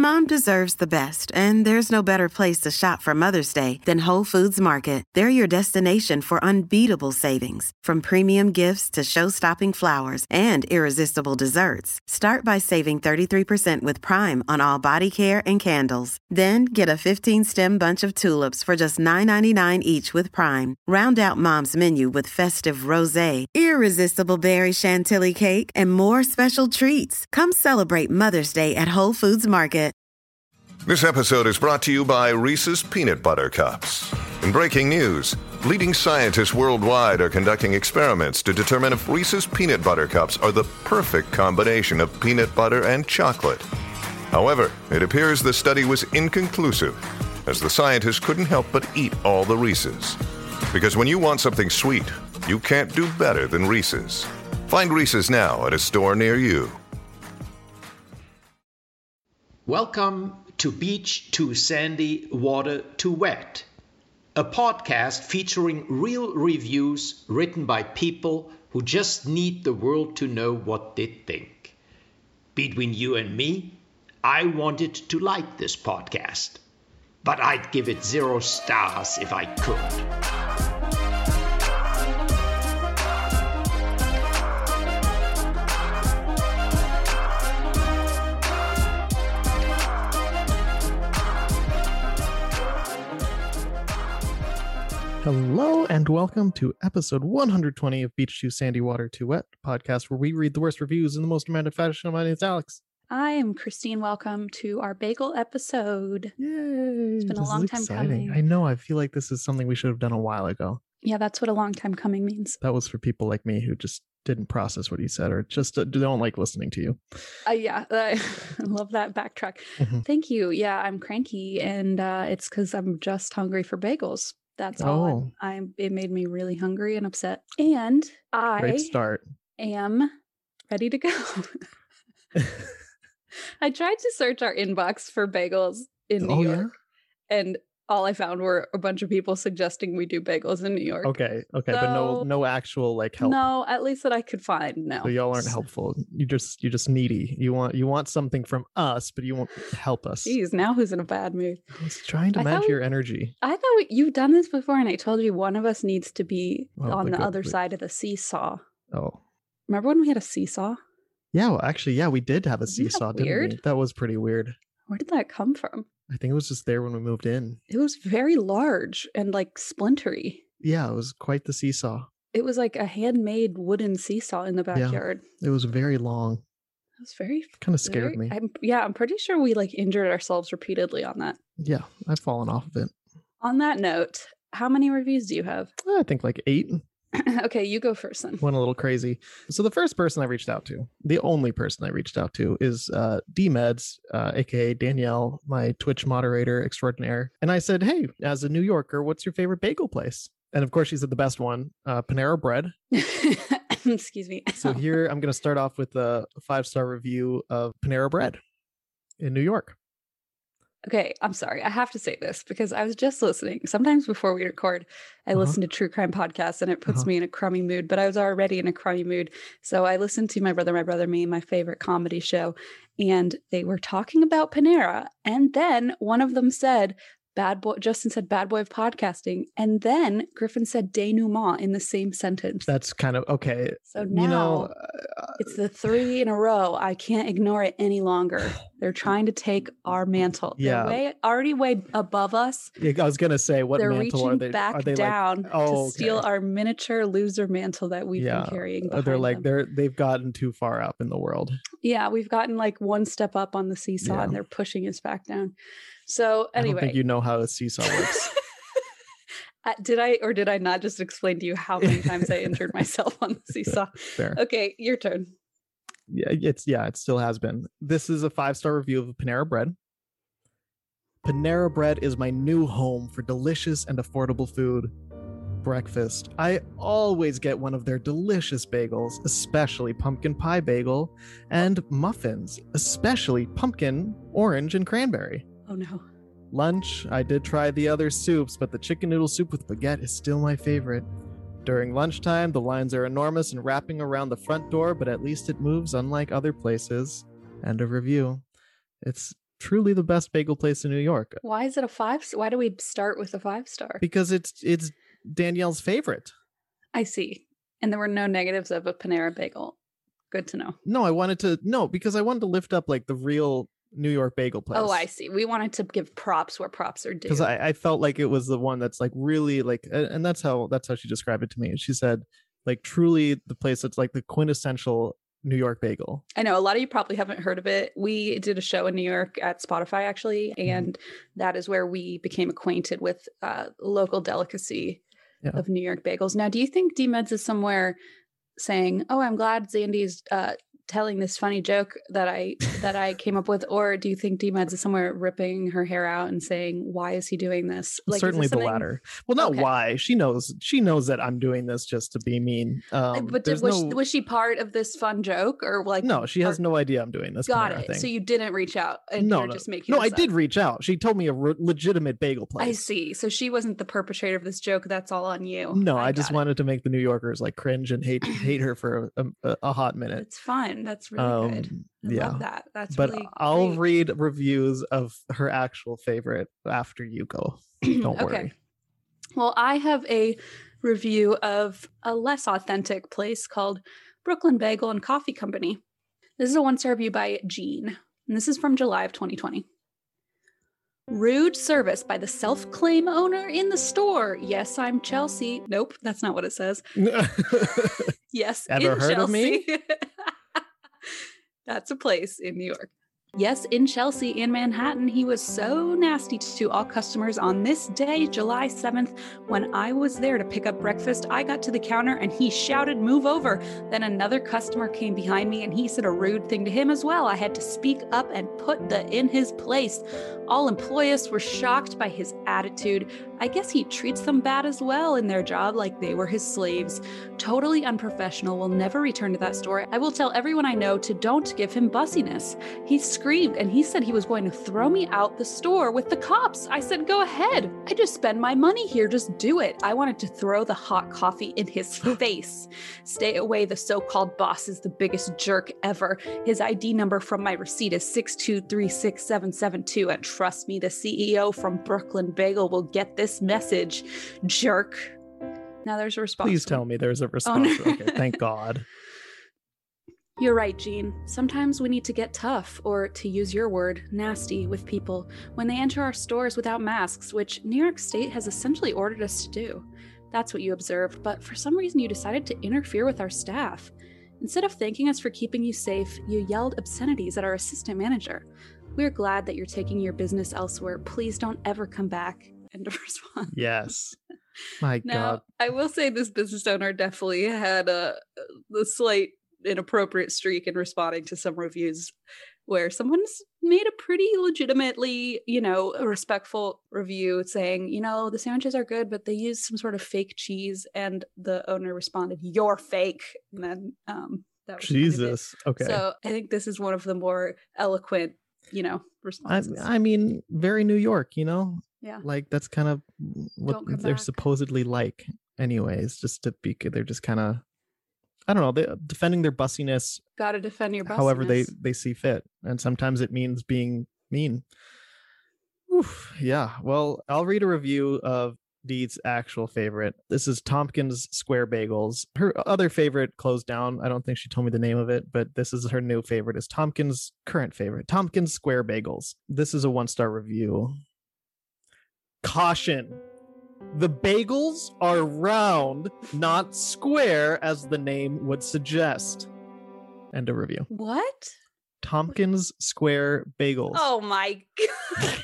Mom deserves the best, and there's no better place to shop for Mother's Day than Whole Foods Market. They're your destination for unbeatable savings, from premium gifts to show-stopping flowers and irresistible desserts. Start by saving 33% with Prime on all body care and candles. Then get a 15-stem bunch of tulips for just $9.99 each with Prime. Round out Mom's menu with festive rosé, irresistible berry chantilly cake, and more special treats. Come celebrate Mother's Day at Whole Foods Market. This episode is brought to you by Reese's Peanut Butter Cups. In breaking news, leading scientists worldwide are conducting experiments to determine if Reese's Peanut Butter Cups are the perfect combination of peanut butter and chocolate. However, it appears the study was inconclusive, as the scientists couldn't help but eat all the Reese's. Because when you want something sweet, you can't do better than Reese's. Find Reese's now at a store near you. Welcome to Beach Too Sandy, Water Too Wet, a podcast featuring real reviews written by people who just need the world to know what they think. Between you and me, I wanted to like this podcast, but I'd give it 0 stars if I could. Hello and welcome to episode 120 of Beach Too Sandy, Water Too Wet, podcast where we read the worst reviews in the most romantic fashion. My name is Alex. I am Christine. Welcome to our bagel episode. Yay! It's been a long time coming. I know. I feel like this is something we should have done a while ago. Yeah, that's what a long time coming means. That was for people like me who just didn't process what you said or just don't like listening to you. I love that backtrack. Mm-hmm. Thank you. Yeah, I'm cranky and it's because I'm just hungry for bagels. That's all. It made me really hungry and upset. And Great start. Am ready to go. I tried to search our inbox for bagels in New York, and all I found were a bunch of people suggesting we do bagels in New York. Okay, but no actual like help. No, at least that I could find. No, so y'all aren't helpful. You're just needy. You want something from us, but you won't help us. Jeez, now who's in a bad mood? I was trying to match your energy. I thought you've done this before, and I told you one of us needs to be on the other side of the seesaw. Oh, remember when we had a seesaw? Yeah, well, actually, we did have a seesaw, didn't we? That was pretty weird. Where did that come from? I think it was just there when we moved in. It was very large and like splintery. Yeah, it was quite the seesaw. It was like a handmade wooden seesaw in the backyard. Yeah, it was very long. It was very... Kind of scared me. I'm pretty sure we like injured ourselves repeatedly on that. Yeah, I've fallen off of it. On that note, how many reviews do you have? I think like 8. Okay, you go first then. Went a little crazy. So the first person I reached out to, the only person I reached out to is DMeds, aka Danielle, my Twitch moderator extraordinaire. And I said, hey, as a New Yorker, what's your favorite bagel place? And of course, she said the best one, Panera Bread. Excuse me. So here I'm going to start off with a 5-star review of Panera Bread in New York. Okay, I'm sorry. I have to say this because I was just listening. Sometimes before we record, I listen to true crime podcasts and it puts me in a crummy mood, but I was already in a crummy mood. So I listened to My Brother, Me, my favorite comedy show, and they were talking about Panera. And then one of them said, Justin said bad boy of podcasting. And then Griffin said denouement in the same sentence. That's kind of okay. So now it's the 3 in a row. I can't ignore it any longer. They're trying to take our mantle. Yeah. They're already way above us. Yeah, I was going to say, what they're mantle are they? Back are they down like, to steal our miniature loser mantle that we've been carrying behind They're like, them. they've gotten too far up in the world. Yeah, we've gotten like one step up on the seesaw and they're pushing us back down. So anyway, I don't think you know how a seesaw works. Did I not just explain to you how many times I injured myself on the seesaw? Fair. Okay, your turn. Yeah, it still has been. This is a 5-star review of Panera Bread. Panera Bread is my new home for delicious and affordable food. Breakfast. I always get one of their delicious bagels, especially pumpkin pie bagel, and muffins, especially pumpkin, orange, and cranberry. Oh no. Lunch, I did try the other soups, but the chicken noodle soup with baguette is still my favorite. During lunchtime, the lines are enormous and wrapping around the front door, but at least it moves unlike other places. End of review. It's truly the best bagel place in New York. Why is it a 5? Why do we start with a 5-star? Because it's Danielle's favorite. I see. And there were no negatives of a Panera bagel. Good to know. No, because I wanted to lift up like the real New York bagel place. Oh, I see. We wanted to give props where props are due. Because I felt like it was the one that's like really like, and that's how she described it to me. She said like truly the place that's like the quintessential New York bagel. I know a lot of you probably haven't heard of it. We did a show in New York at Spotify actually, and that is where we became acquainted with local delicacy of New York bagels. Now, do you think D-Meds is somewhere saying, "Oh, I'm glad Zandy's telling this funny joke that I came up with," or do you think D-Meds is somewhere ripping her hair out and saying, "Why is he doing this?" Like, certainly the latter. Well, not why. She knows that I'm doing this just to be mean. But was she part of this fun joke, or like? No, she has no idea I'm doing this. Got it. Thing. So you didn't reach out, and you're just making. No, I did reach out. She told me a legitimate bagel place. I see. So she wasn't the perpetrator of this joke. That's all on you. No, I just wanted to make the New Yorkers like cringe and hate her for a hot minute. It's fun. That's really good. I love that. But really I'll read reviews of her actual favorite after you go. Don't worry. Well, I have a review of a less authentic place called Brooklyn Bagel and Coffee Company. This is a 1-star review by Jean, and this is from July of 2020. Rude service by the self-claim owner in the store. Yes, I'm Chelsea. Nope, that's not what it says. Yes, ever in heard Chelsea. of me? That's a place in New York. Yes, in Chelsea, in Manhattan, he was so nasty to all customers on this day, July 7th, when I was there to pick up breakfast. I got to the counter and he shouted, "Move over." Then another customer came behind me and he said a rude thing to him as well. I had to speak up and put the in his place. All employees were shocked by his attitude. I guess he treats them bad as well in their job, like they were his slaves. Totally unprofessional. Will never return to that store. I will tell everyone I know to don't give him bussiness. He screamed and he said he was going to throw me out the store with the cops. I said, go ahead. I just spend my money here. Just do it. I wanted to throw the hot coffee in his face. Stay away. The so-called boss is the biggest jerk ever. His ID number from my receipt is 6236772. And trust me, the CEO from Brooklyn Bagel will get this message. Jerk. Now there's a response. Please tell me there's a response. Oh, no. Okay, thank God. You're right, Jean. Sometimes we need to get tough, or to use your word, nasty, with people when they enter our stores without masks, which New York State has essentially ordered us to do. That's what you observed, but for some reason you decided to interfere with our staff. Instead of thanking us for keeping you safe, you yelled obscenities at our assistant manager. We're glad that you're taking your business elsewhere. Please don't ever come back. End of response. Yes. My God. I will say this business owner definitely had a slight inappropriate streak in responding to some reviews where someone's made a pretty legitimately, a respectful review saying, the sandwiches are good, but they use some sort of fake cheese. And the owner responded, "You're fake." And then that was Jesus. Okay. So I think this is one of the more eloquent, responses. I mean, very New York, Yeah. Like that's kind of what they're supposedly like anyways, just to be, they're just kind of, I don't know, they're defending their bussiness. Got to defend your bussiness. However they see fit. And sometimes it means being mean. Oof, yeah. Well, I'll read a review of Deed's actual favorite. This is Tompkins Square Bagels. Her other favorite closed down. I don't think she told me the name of it, but this is her new favorite, is Tompkins' current favorite, Tompkins Square Bagels. This is a 1-star review. Caution. The bagels are round, not square, as the name would suggest. End of review. What? Tompkins Square Bagels. Oh my God.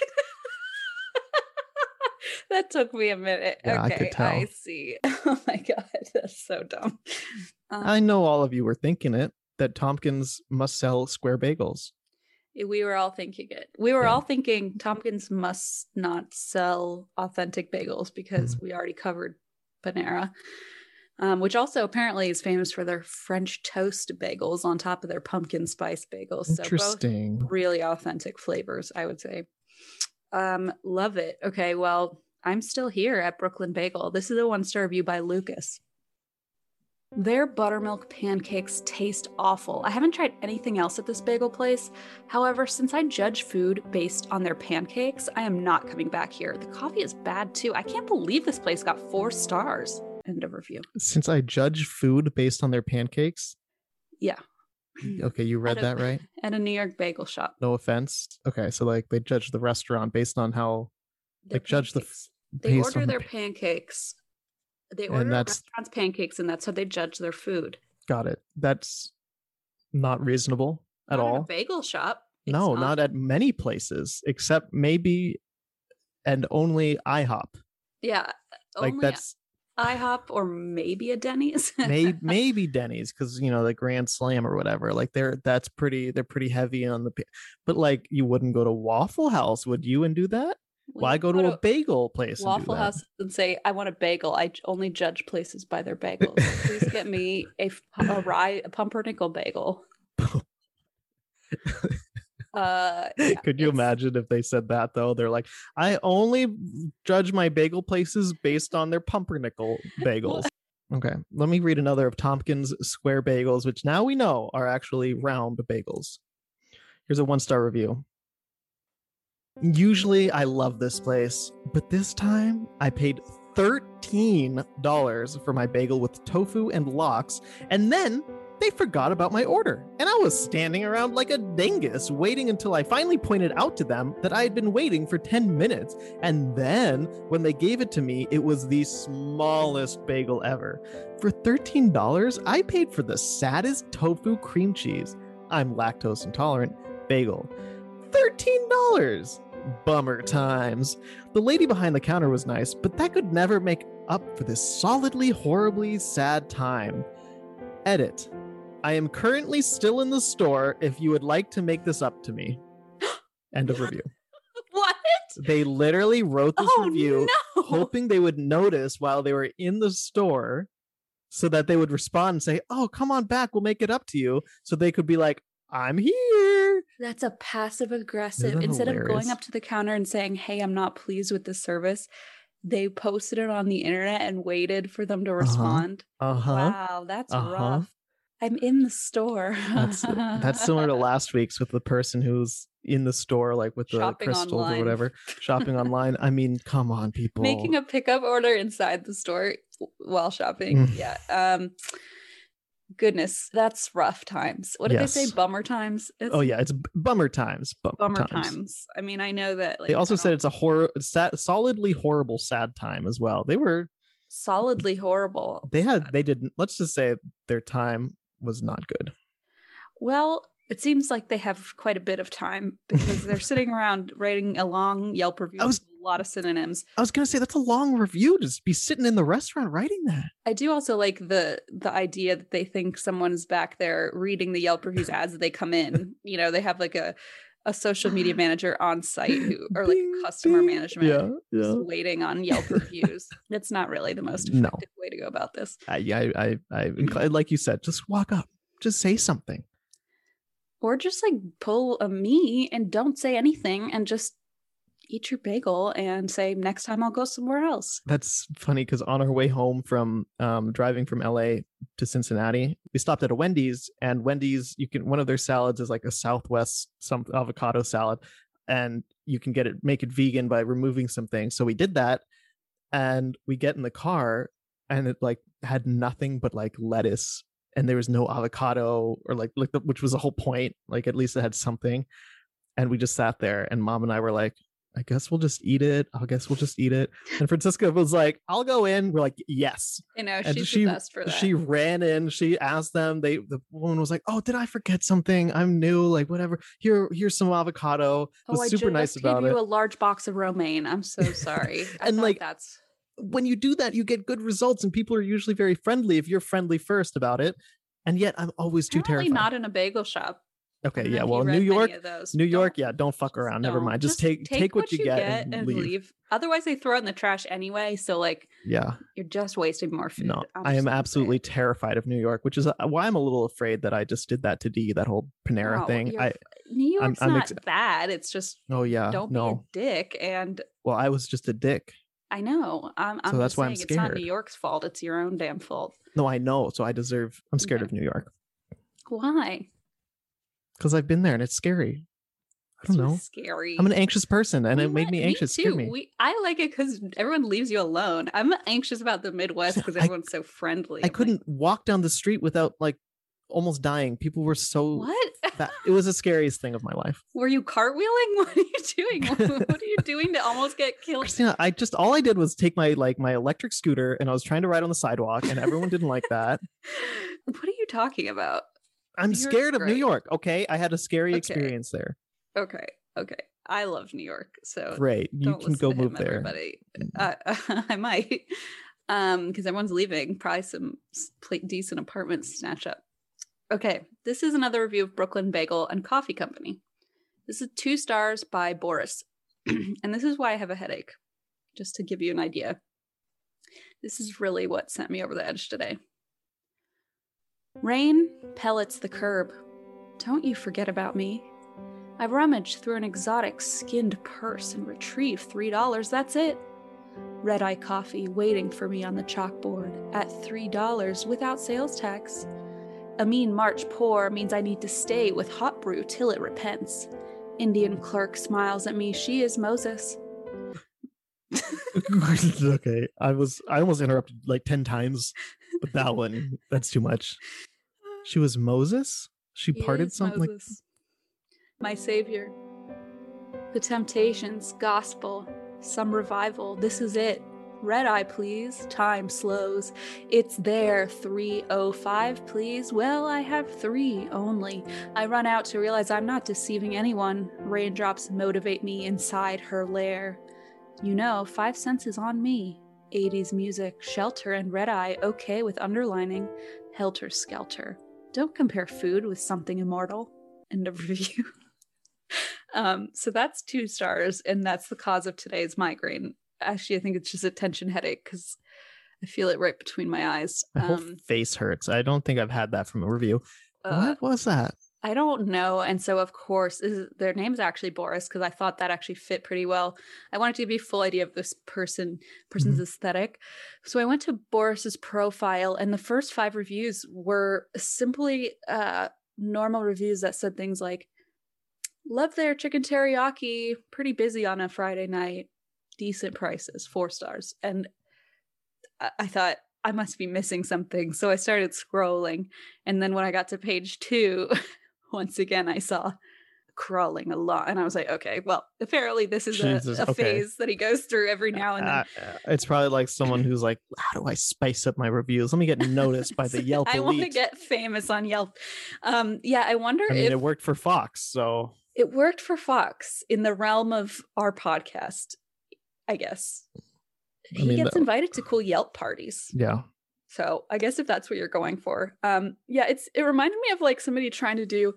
That took me a minute. Yeah, okay, I could tell. I see. Oh my God, that's so dumb. I know all of you were thinking it, that Tompkins must sell square bagels. We were all thinking it. We were all thinking Tompkins must not sell authentic bagels because we already covered Panera, which also apparently is famous for their French toast bagels on top of their pumpkin spice bagels. Interesting. So both really authentic flavors, I would say. Love it. Okay, well, I'm still here at Brooklyn Bagel. This is a 1-star review by Lucas. Their buttermilk pancakes taste awful. I haven't tried anything else at this bagel place. However, since I judge food based on their pancakes, I am not coming back here. The coffee is bad too. I can't believe this place got 4 stars. End of review. Since I judge food based on their pancakes? Yeah. Okay, you read that right? At a New York bagel shop. No offense. Okay, so like they judge the restaurant based on how Their judge pancakes. the They based order on their the pancakes. They And order a that's- restaurant's pancakes, and that's how they judge their food. Got it. That's not reasonable at Not in all. a bagel shop. It's No, not at many places, except maybe and only IHOP. Yeah. Like only that's IHOP or maybe a Denny's. maybe Denny's, because you know the Grand Slam or whatever. Like they're pretty heavy on the. But like you wouldn't go to Waffle House, would you, and do that? Why go to a bagel place? And do Waffle that? House and say, I want a bagel. I only judge places by their bagels. Please get me a pumpernickel bagel. Yeah, Could you imagine if they said that though? They're like, I only judge my bagel places based on their pumpernickel bagels. Okay, let me read another of Tompkins Square Bagels, which now we know are actually round bagels. Here's a 1-star review. Usually I love this place, but this time I paid $13 for my bagel with tofu and lox, and then they forgot about my order. And I was standing around like a dingus, waiting until I finally pointed out to them that I had been waiting for 10 minutes. And then when they gave it to me, it was the smallest bagel ever. For $13, I paid for the saddest tofu cream cheese, I'm lactose intolerant, bagel. $13! Bummer times. The lady behind the counter was nice, but that could never make up for this solidly, horribly sad time. Edit. I am currently still in the store if you would like to make this up to me. End of review. What? They literally wrote this review no. hoping they would notice while they were in the store so that they would respond and say, oh, come on back, we'll make it up to you. So they could be like, I'm here. That's a passive aggressive. Isn't that Instead of going hilarious? up to the counter and saying, hey, I'm not pleased with the service, they posted it on the internet and waited for them to respond. Wow, that's rough. I'm in the store. That's similar to last week's with the person who's in the store, like with the Shopping crystals online. or whatever, shopping online. I mean, come on, people. Making a pickup order inside the store while shopping. Yeah. Goodness, that's rough times. What did they say? Bummer times? It's bummer times. Bummer times. I mean, I know that. Like, they also said it's a solidly horrible, sad time as well. They were solidly horrible. Let's just say their time was not good. Well, it seems like they have quite a bit of time because they're sitting around writing a long Yelp review with a lot of synonyms. I was going to say that's a long review to just be sitting in the restaurant writing that. I do also like the idea that they think someone's back there reading the Yelp reviews as they come in. You know, they have like a social media manager on site or like customer management just waiting on Yelp reviews. That's not really the most effective way to go about this. I like you said, just walk up, just say something. Or just like pull a me and don't say anything and just eat your bagel and say, next time I'll go somewhere else. That's funny because on our way home from driving from LA to Cincinnati, we stopped at a Wendy's, and Wendy's, one of their salads is like a Southwest some avocado salad, and you can make it vegan by removing some things. So we did that, and we get in the car, and it like had nothing but like lettuce. And there was no avocado or which was the whole point. Like at least it had something. And we just sat there, and Mom and I were like, I guess we'll just eat it. And Francisca was like, I'll go in. We're like, yes. I know, she's the best for that. She ran in. She asked them. The woman was like, oh, did I forget something? I'm new. Like, whatever. Here's some avocado. Was super nice about it. I gave you a large box of romaine. I'm so sorry. And like, that's... when you do that, you get good results, and people are usually very friendly if you're friendly first about it. And yet I'm always too terrified. Not in a bagel shop. Okay, yeah. Well, New York, yeah, don't fuck around. Never mind. Just take what you get and leave. Otherwise, they throw it in the trash anyway. So, like, yeah, you're just wasting more food. No, I am absolutely terrified of New York, which is why I'm a little afraid that I just did that to Dee, that whole Panera thing. New York's not bad. It's just, don't be a dick. And well, I was just a dick. I know. I'm So that's just why saying I'm it's not scared. New York's fault. It's your own damn fault. No, I know. So I'm scared Okay. of New York Why? because I've been there and it's scary. I don't So know. scary. I'm an anxious person and it made me anxious. Me Scared too. me. I like it because everyone leaves you alone. I'm anxious about the Midwest because everyone's so friendly. I couldn't walk down the street without like almost dying. People were so What? It was the scariest thing of my life. Were you cartwheeling? What are you doing? What are you doing to almost get killed? Christina, all I did was take my electric scooter and I was trying to ride on the sidewalk and everyone didn't like that. What are you talking about? I'm New York's scared of New great. York. Okay. I had a scary Okay. experience there. Okay. I love New York, so Great. You don't can listen go to him, move there. everybody. I might, because everyone's leaving. Probably some decent apartments to snatch up. Okay, this is another review of Brooklyn Bagel and Coffee Company. This is 2 stars by Boris, and this is why I have a headache. Just to give you an idea, this is really what sent me over the edge today. Rain pellets the curb. Don't you forget about me. I rummaged through an exotic skinned purse and retrieved $3. That's it. Red Eye Coffee waiting for me on the chalkboard at $3 without sales tax. A mean March pour means I need to stay with hot brew till it repents. Indian clerk smiles at me. She is Moses. Okay. I almost interrupted like 10 times, but that one, that's too much. She was Moses? She He parted is something like Moses. My savior. The Temptations, gospel, some revival. This is it. Red eye, please. Time slows. It's there. 3:05, please. Well, I have 3 only. I run out to realize I'm not deceiving anyone. Raindrops motivate me inside her lair. You know, 5 cents is on me. 80s music, shelter, and red eye, okay with underlining. Helter skelter. Don't compare food with something immortal. End of review. So that's 2 stars, and that's the cause of today's migraine. Actually, I think it's just a tension headache because I feel it right between my eyes. my whole face hurts. I don't think I've had that from a review. What was that? I don't know. And so, of course, their name's actually Boris because I thought that actually fit pretty well. I wanted to give you a full idea of this person's aesthetic. So I went to Boris's profile, and the first 5 reviews were simply normal reviews that said things like, love their chicken teriyaki, pretty busy on a Friday night, decent prices, 4 stars. And I thought, I must be missing something. So I started scrolling. And then when I got to page 2, once again, I saw crawling a lot. And I was like, okay, well, apparently this is a phase that he goes through every now and then. It's probably like someone who's like, how do I spice up my reviews? Let me get noticed by the Yelp elite. I want to get famous on Yelp. Yeah, I wonder if it worked for Fox. So it worked for Fox in the realm of our podcast, I guess. He gets invited to cool Yelp parties. Yeah. So I guess if that's what you're going for, yeah, it reminded me of like somebody trying to do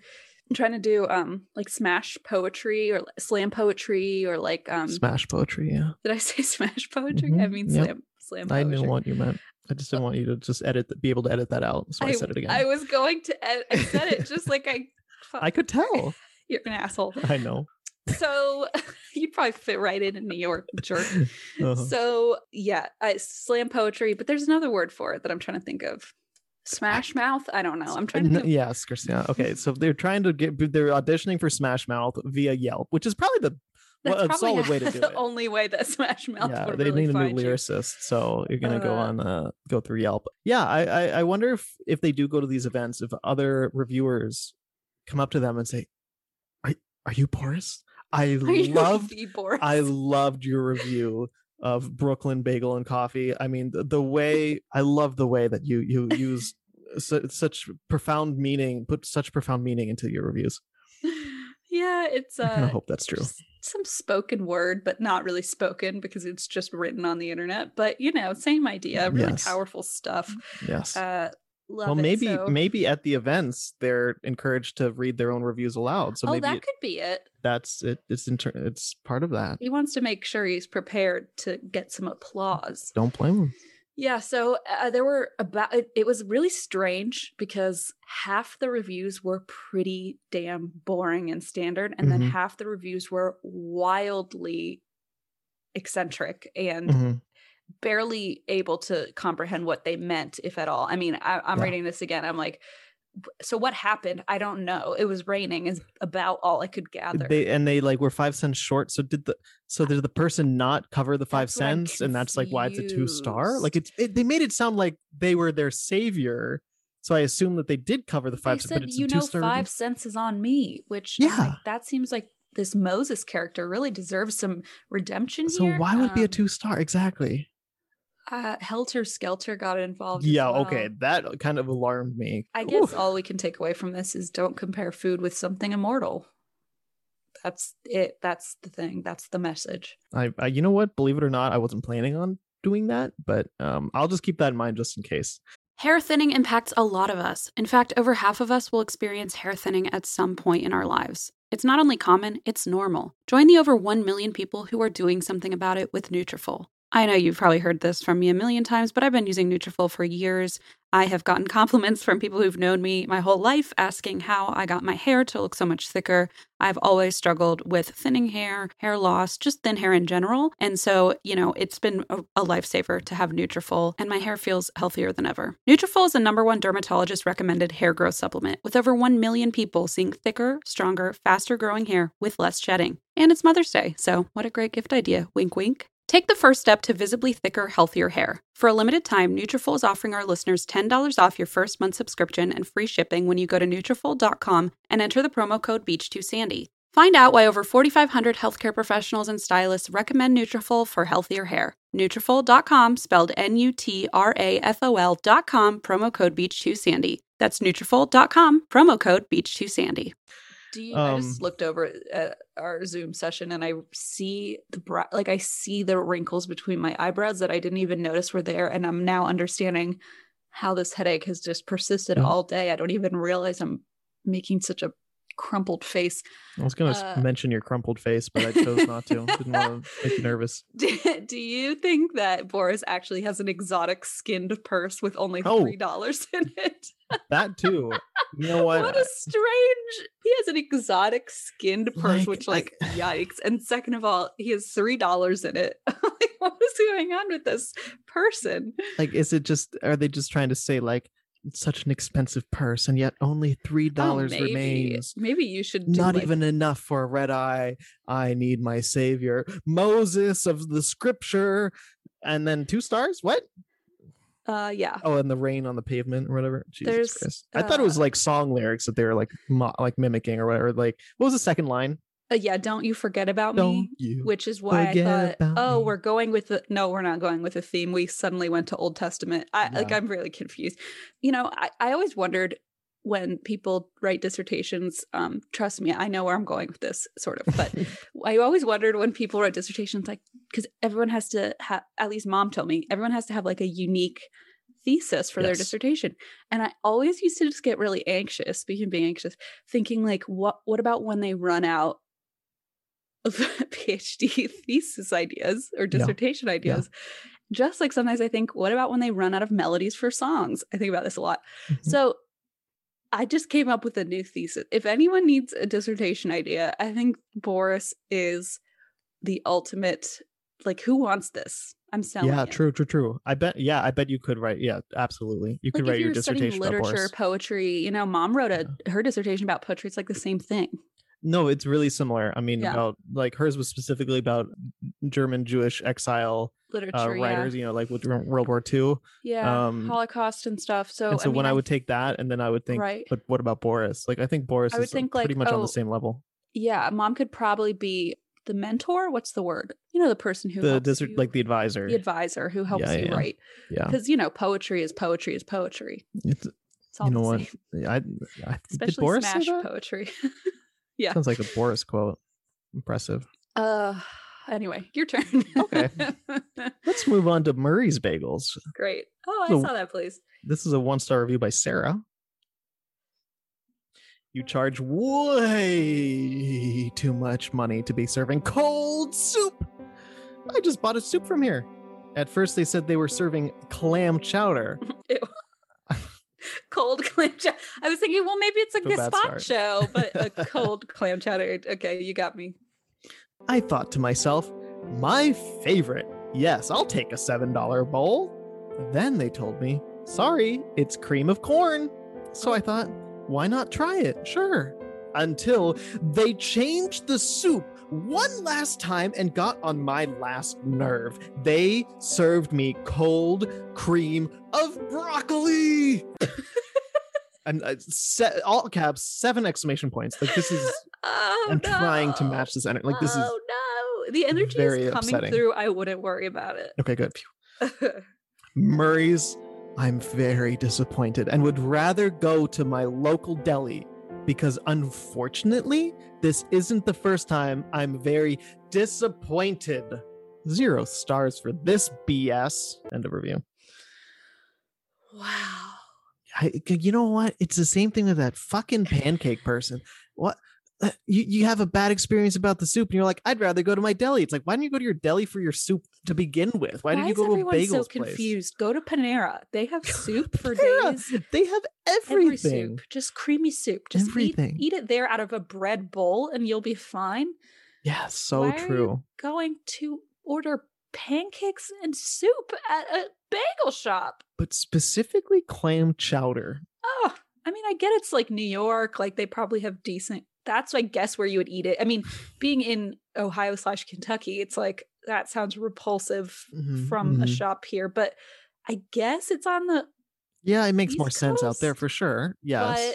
like smash poetry or slam poetry or like smash poetry. Yeah. Did I say smash poetry? Mm-hmm. I mean slam poetry. I knew what you meant. I just didn't want you to just be able to edit that out. So I said it again. I was going to edit. I said it just like I could tell. You're an asshole. I know. So you probably fit right in New York, jerk. So yeah, slam poetry, but there's another word for it that I'm trying to think of. Smash Mouth? I don't know. I'm trying to think. Yes, Christina. Okay, so they're auditioning for Smash Mouth via Yelp, which is probably a solid way to do it. The only way that Smash Mouth would really need a find new lyricist, so you're gonna go through Yelp. Yeah, I wonder if they do go to these events, if other reviewers come up to them and say, "Are you Boris? I loved your review of Brooklyn Bagel and Coffee. I mean, I love the way that you use such profound meaning, put such profound meaning into your reviews." Yeah, it's I hope that's true. Some spoken word, but not really spoken because it's just written on the internet. But same idea, really powerful stuff. Yes. Love maybe at the events they're encouraged to read their own reviews aloud. So maybe that could be it. That's it. It's part of that. He wants to make sure he's prepared to get some applause. Don't blame him. Yeah. So there were it was really strange because half the reviews were pretty damn boring and standard, and then half the reviews were wildly eccentric and barely able to comprehend what they meant, if at all. I mean, I'm reading this again. I'm like, so what happened? I don't know. It was raining is about all I could gather. They like were 5 cents short. So did the person not cover the 5 cents? And that's like why it's a 2-star. Like they made it sound like they were their savior. So I assume that they did cover the 5 cents. But it's a 2-star. 5 cents is on me, which like, that seems like this Moses character really deserves some redemption so here. So why would it be a 2-star? Exactly. Helter Skelter got involved. Yeah, as well. Okay. That kind of alarmed me. I guess all we can take away from this is don't compare food with something immortal. That's it. That's the thing. That's the message. I you know what? Believe it or not, I wasn't planning on doing that, but I'll just keep that in mind just in case. Hair thinning impacts a lot of us. In fact, over half of us will experience hair thinning at some point in our lives. It's not only common, it's normal. Join the over 1 million people who are doing something about it with Nutrafol. I know you've probably heard this from me a million times, but I've been using Nutrafol for years. I have gotten compliments from people who've known me my whole life asking how I got my hair to look so much thicker. I've always struggled with thinning hair, hair loss, just thin hair in general. And so, it's been a lifesaver to have Nutrafol, and my hair feels healthier than ever. Nutrafol is the #1 dermatologist recommended hair growth supplement, with over 1 million people seeing thicker, stronger, faster growing hair with less shedding. And it's Mother's Day, so what a great gift idea. Wink, wink. Take the first step to visibly thicker, healthier hair. For a limited time, Nutrafol is offering our listeners $10 off your first month subscription and free shipping when you go to Nutrafol.com and enter the promo code Beach2Sandy. Find out why over 4,500 healthcare professionals and stylists recommend Nutrafol for healthier hair. Nutrafol.com, spelled Nutrafol.com, promo code Beach2Sandy. That's Nutrafol.com, promo code Beach2Sandy. I just looked over at our Zoom session and I see the wrinkles between my eyebrows that I didn't even notice were there, and I'm now understanding how this headache has just persisted all day. I don't even realize I'm making such a crumpled face. I was going to mention your crumpled face, but I chose not to. Didn't want to make you nervous. Do you think that Boris actually has an exotic skinned purse with only $3 in it? That too. You know what? What a strange. He has an exotic skinned purse, yikes. And second of all, he has $3 in it. What is going on with this person? Are they just trying to say it's such an expensive purse and yet only $3 remains? Maybe you should not even enough for a red eye. I need my savior, Moses of the scripture. And then 2 stars? What? Yeah. Oh, and the rain on the pavement or whatever. Jesus Christ. I thought it was like song lyrics that they were like mimicking or whatever. Like, what was the second line? Yeah, don't you forget about me, which is why I thought, we're going with no, we're not going with a theme. We suddenly went to Old Testament. I'm really confused. I always wondered when people write dissertations, trust me, I know where I'm going with this sort of, but I always wondered when people write dissertations, because everyone has to have, at least Mom told me, everyone has to have a unique thesis for their dissertation. And I always used to just get really anxious, speaking of being anxious, thinking what about when they run out of PhD thesis ideas or dissertation ideas? Just like sometimes I think, what about when they run out of melodies for songs? I think about this a lot. Mm-hmm. So I just came up with a new thesis. If anyone needs a dissertation idea, I think Boris is the ultimate, who wants this? I'm selling it. True. I bet you could write. Yeah, absolutely. You could write your dissertation about literature, Boris. Poetry. Mom wrote her dissertation about poetry. It's the same thing. No, it's really similar. I mean, about hers was specifically about German Jewish exile literature writers, with World War II. Yeah, Holocaust and stuff. So when I would take that and then I would think, but what about Boris? I think Boris is pretty much on the same level. Yeah, Mom could probably be the mentor. What's the word? The person who helps you, the advisor. The advisor who helps you write. Yeah. Because poetry is poetry is poetry. It's all the same. I especially did Boris smash poetry. Yeah. Sounds like a Boris quote. Impressive. Anyway, your turn. Okay. Let's move on to Murray's Bagels. Great. Oh, I saw that place. This is a 1-star review by Sarah. You charge way too much money to be serving cold soup. I just bought a soup from here. At first they said they were serving clam chowder. Ew. Cold clam chowder. I was thinking, well, maybe it's a gazpacho, but a cold clam chowder. Okay, you got me. I thought to myself, my favorite Yes, I'll take a $7 bowl. Then they told me, sorry, it's cream of corn. So I thought, why not try it? Sure. Until they changed the soup one last time and got on my last nerve. They served me cold cream of broccoli. And all caps, 7 exclamation points. Like, this is, I'm trying to match this energy. Like, this is no. The energy very is coming upsetting. through. I wouldn't worry about it. Okay, good. Murray's, I'm very disappointed and would rather go to my local deli because unfortunately, this isn't the first time I'm very disappointed. 0 stars for this BS. End of review. Wow. You know what? It's the same thing with that fucking pancake person. What? You have a bad experience about the soup and you're like, I'd rather go to my deli. It's like, why don't you go to your deli for your soup to begin with? Why did you go to a bagels so place? Confused? Go to Panera. They have soup for Panera. days. They have Every everything. soup, just creamy soup. Just Everything. Eat it there out of a bread bowl and you'll be fine. Yeah, so Why true. Are you going to order pancakes and soup at a bagel shop? But specifically clam chowder. Oh, I mean, I get it's like New York, like they probably have decent. That's, I guess, where you would eat it. I mean, being in Ohio/Kentucky, it's like, that sounds repulsive from a shop here, but I guess it's on the Yeah, it makes East more sense out Coast? there for sure. Yes.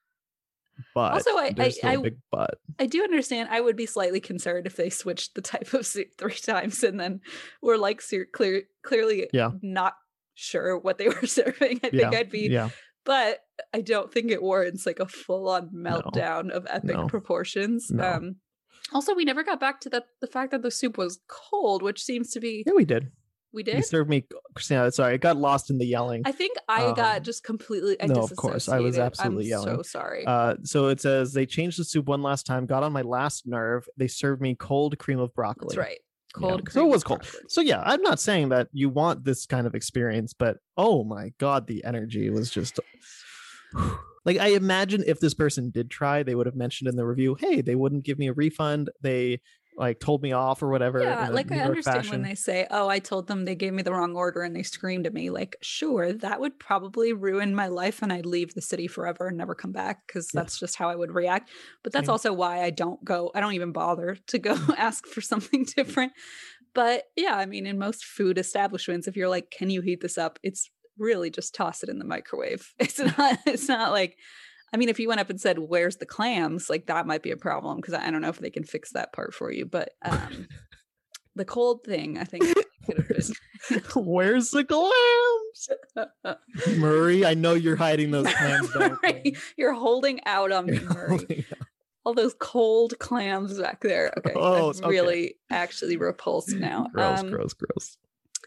But also, there's still a big but. I do understand. I would be slightly concerned if they switched the type of soup 3 times and then were like clearly not sure what they were serving. I think I'd be, but I don't think it warrants like a full-on meltdown of epic proportions. No. Also, we never got back to the fact that the soup was cold, which seems to be. Yeah, we did. We did? He served me, Christina, sorry, it got lost in the yelling. I think I got just completely No, of course, I was absolutely yelling. I'm so sorry. So it says, they changed the soup one last time, got on my last nerve. They served me cold cream of broccoli. That's right. Cold cream. So it was cold. Broccoli. So yeah, I'm not saying that you want this kind of experience, but oh my God, the energy was just... Like, I imagine if this person did try, they would have mentioned in the review, hey, they wouldn't give me a refund. They like told me off or whatever. Yeah, like I understand fashion. when they say, oh, I told them they gave me the wrong order and they screamed at me. Like, sure, that would probably ruin my life and I'd leave the city forever and never come back because that's just how I would react. But that's also why I don't even bother to go ask for something different. But yeah, I mean, in most food establishments, if you're like, can you heat this up? It's really just toss it in the microwave. It's not like, I mean, if you went up and said, where's the clams? Like that might be a problem because I don't know if they can fix that part for you. But the cold thing, I think could have been. Where's the clams? Murray, I know you're hiding those clams. Murray, you're holding out on me, Murray. All those cold clams back there. Okay. I'm really actually repulsed now. Gross.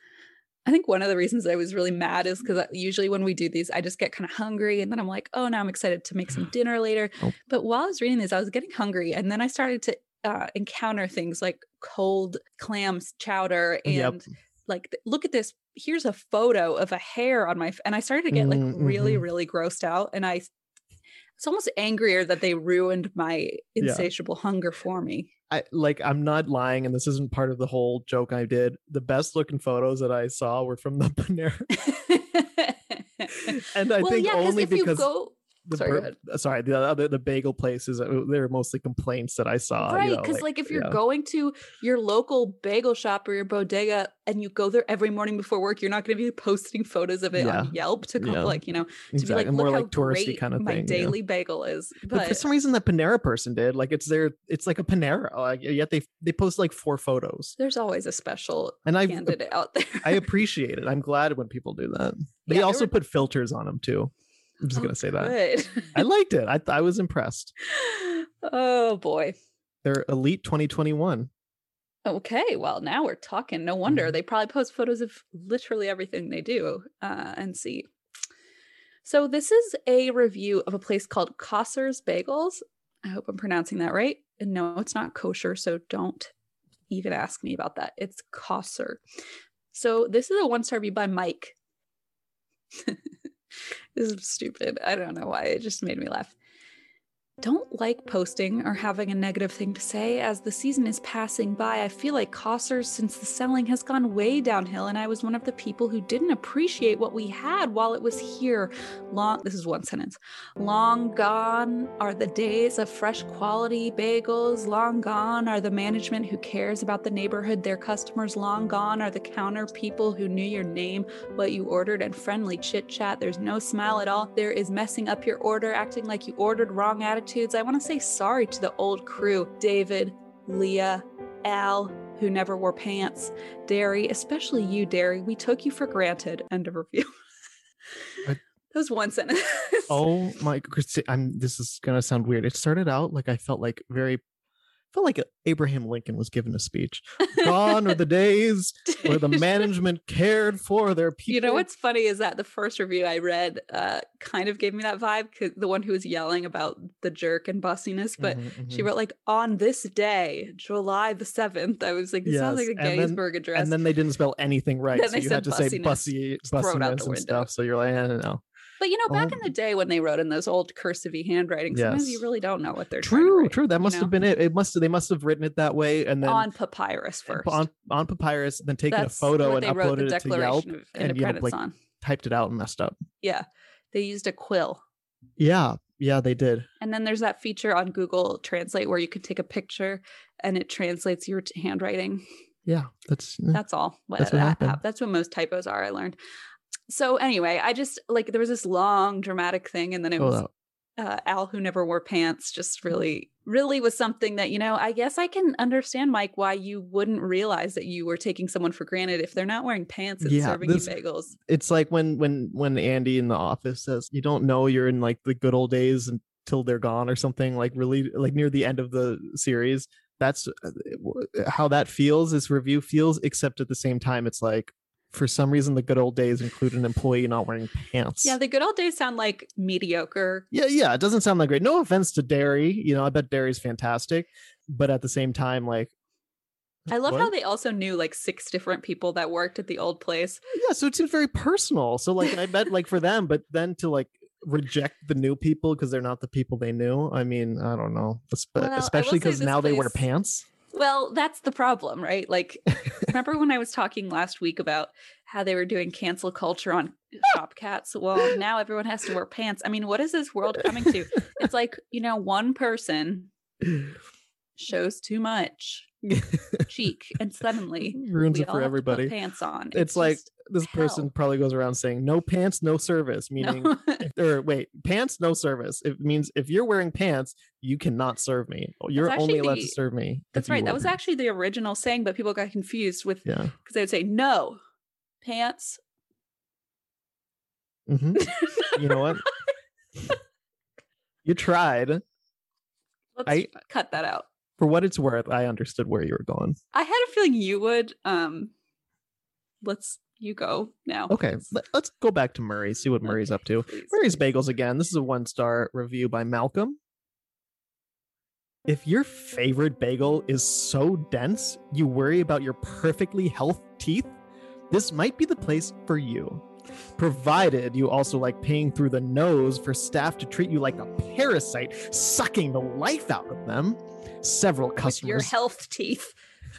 I think one of the reasons I was really mad is because usually when we do these, I just get kind of hungry and then I'm like, oh, now I'm excited to make some dinner later. Oh. But while I was reading this, I was getting hungry. And then I started to encounter things like cold clams chowder and like, look at this. Here's a photo of a hair on my, and I started to get like really, really grossed out. And it's almost angrier that they ruined my insatiable hunger for me. I'm not lying, and this isn't part of the whole joke I did. The best looking photos that I saw were from the Panera. And I think only because the bagel places, they were mostly complaints that I saw. Right, because if you're going to your local bagel shop or your bodega and you go there every morning before work, you're not going to be posting photos of it on Yelp to to be like, look more how like touristy great kind of my thing. daily bagel is. But for some reason, the Panera person did it's like a Panera. Yet they post like 4 photos. There's always a special candidate out there. I appreciate it. I'm glad when people do that. They also put filters on them too. I'm just going to say that. I liked it. I was impressed. Oh, boy. They're Elite 2021. Okay. Well, now we're talking. No wonder. They probably post photos of literally everything they do and see. So this is a review of a place called Kosser's Bagels. I hope I'm pronouncing that right. And no, it's not kosher, so don't even ask me about that. It's Kosser. So this is a 1-star review by Mike. This is stupid. I don't know why. It just made me laugh. don't like posting or having a negative thing to say. As the season is passing by, I feel like Cossers, since the selling has gone way downhill, and I was one of the people who didn't appreciate what we had while it was here. This is one sentence. Long gone are the days of fresh quality bagels. Long gone are the management who cares about the neighborhood, their customers. Long gone are the counter people who knew your name, what you ordered, and friendly chit chat. There's no smile at all. There is messing up your order, acting like you ordered, wrong attitudes. I want to say sorry to the old crew. David, Leah, Al, who never wore pants, Derry, especially you, Derry. We took you for granted. End of review. That was one sentence. Oh my, Christy, this is gonna sound weird. It started out like I felt like Abraham Lincoln was given a speech. Gone are the days where the management cared for their people. You know what's funny is that the first review I read kind of gave me that vibe, because the one who was yelling about the jerk and bussiness, but she wrote like, on this day, July the 7th. I was like, this sounds like a Gettysburg Address. And then they didn't spell anything right. Then so you had to say bussiness and stuff. So you're like, I don't know. But back in the day when they wrote in those old cursive handwriting, sometimes you really don't know what they're trying to write. True. That must have been it. They must have written it that way, and then on papyrus first. On papyrus, and then taken a photo and uploaded it to Yelp, and typed it out and messed up. Yeah, they used a quill. Yeah, they did. And then there's that feature on Google Translate where you can take a picture and it translates your handwriting. Yeah, that's all. That's what happened. That's what most typos are, I learned. So anyway, I just there was this long dramatic thing, and then it was Al, who never wore pants, just really was something that, I guess I can understand, Mike, why you wouldn't realize that you were taking someone for granted if they're not wearing pants and serving you bagels. It's like when Andy in The Office says, you don't know you're in like the good old days until they're gone or something, like really like near the end of the series. That's how that feels. This review feels, except at the same time, it's like, for some reason, the good old days include an employee not wearing pants. Yeah, the good old days sound like mediocre. Yeah, it doesn't sound like great. No offense to Derry. I bet Derry's fantastic. But at the same time, like... I love how they also knew like 6 different people that worked at the old place. Yeah, so it seems very personal. So like, I bet like for them, but then to like reject the new people because they're not the people they knew. I mean, I don't know. Especially because now they wear pants. Well, that's the problem, right? Like, remember when I was talking last week about how they were doing cancel culture on Shop Cats? Well, now everyone has to wear pants. I mean, what is this world coming to? It's like, one person shows too much cheek, and suddenly ruins it for everybody. Put pants on. It's like this person probably goes around saying no pants, no service, meaning or wait, pants, no service. It means if you're wearing pants, you cannot serve me. You're only allowed to serve me. That's right. That was actually the original saying, but people got confused with because they would say no pants. You know what? You tried. Let's cut that out. For what it's worth, I understood where you were going. I had a feeling you would. You go now. Okay, let's go back to Murray, see what Murray's up to. Please. Murray's Bagels again. This is a 1-star review by Malcolm. If your favorite bagel is so dense, you worry about your perfectly healthy teeth, this might be the place for you. Provided you also like paying through the nose for staff to treat you like a parasite, sucking the life out of them. Several customers... With your health teeth.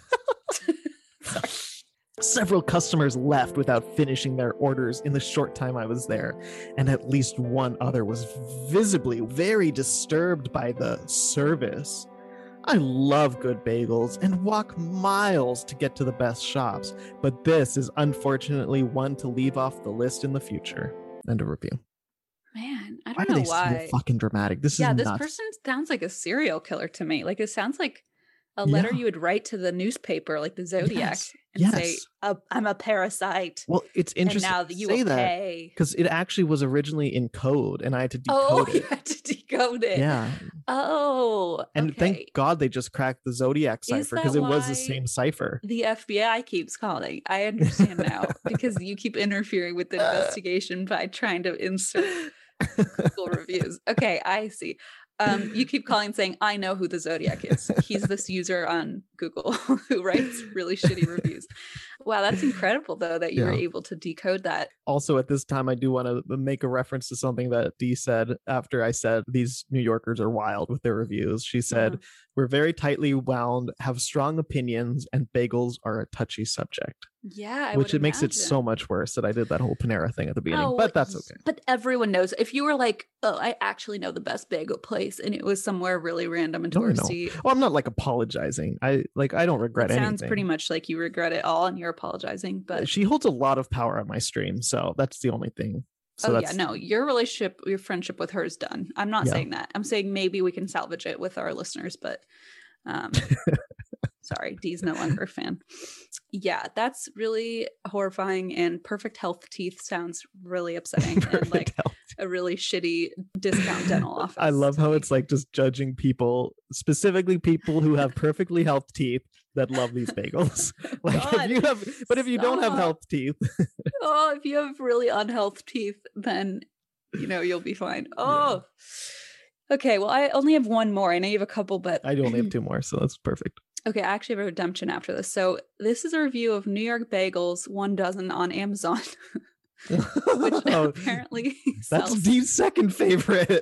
Several customers left without finishing their orders in the short time I was there, and at least one other was visibly very disturbed by the service. I love good bagels and walk miles to get to the best shops, but this is unfortunately one to leave off the list in the future. End of review. Man, I don't know why. Why so fucking dramatic? This is nuts. This person sounds like a serial killer to me. Like, it sounds like a letter you would write to the newspaper, like the Zodiac, and say, I'm a parasite. Well, it's interesting and now you will pay. Because it actually was originally in code, and I had to decode it. You had to decode it. Yeah. Oh, and thank God they just cracked the Zodiac cipher, because it was the same cipher. The FBI keeps calling. I understand now, because you keep interfering with the investigation by trying to insert Google reviews. Okay, I see. You keep calling saying, I know who the Zodiac is. He's this user on Google who writes really shitty reviews. Wow, that's incredible though that you were Yeah. able to decode that. Also, at this time, I do want to make a reference to something that Dee said after I said these New Yorkers are wild with their reviews. She said, "We're very tightly wound, have strong opinions, and bagels are a touchy subject." Yeah, Which it makes it so much worse that I did that whole Panera thing at the beginning, but that's okay. But everyone knows. If you were like, "Oh, I actually know the best bagel place," and it was somewhere really random and touristy. Oh, I'm not like apologizing. I don't regret anything. Sounds pretty much like you regret it all and you're apologizing. But she holds a lot of power on my stream, so that's the only thing. So no, your friendship with her is done. I'm not saying that. I'm saying maybe we can salvage it with our listeners, but sorry, Dee's no longer a fan. Yeah, that's really horrifying, and Perfect Health Teeth sounds really upsetting and like a really shitty discount dental office. I love how it's like just judging people, specifically people who have perfectly healthy teeth that love these bagels. Like if you don't have health teeth. Oh, if you have really unhealthy teeth, then you'll be fine. Oh. Yeah. Okay, well, I only have one more. I know you have a couple, but I only have two more, so that's perfect. Okay, I actually have a redemption after this. So this is a review of New York bagels, 1 dozen on Amazon, which apparently sells. That's Dee's second favorite.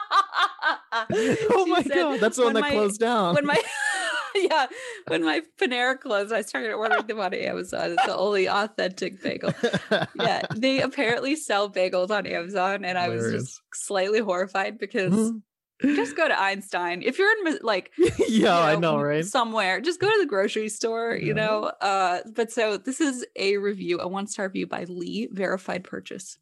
Oh my God, that's the one that closed down. When my Panera closed, I started ordering them on Amazon. It's the only authentic bagel. Yeah, they apparently sell bagels on Amazon, and I was just slightly horrified because just go to Einstein. If you're in I know, right? Somewhere, just go to the grocery store, But so this is a 1-star review by Lee, verified purchase.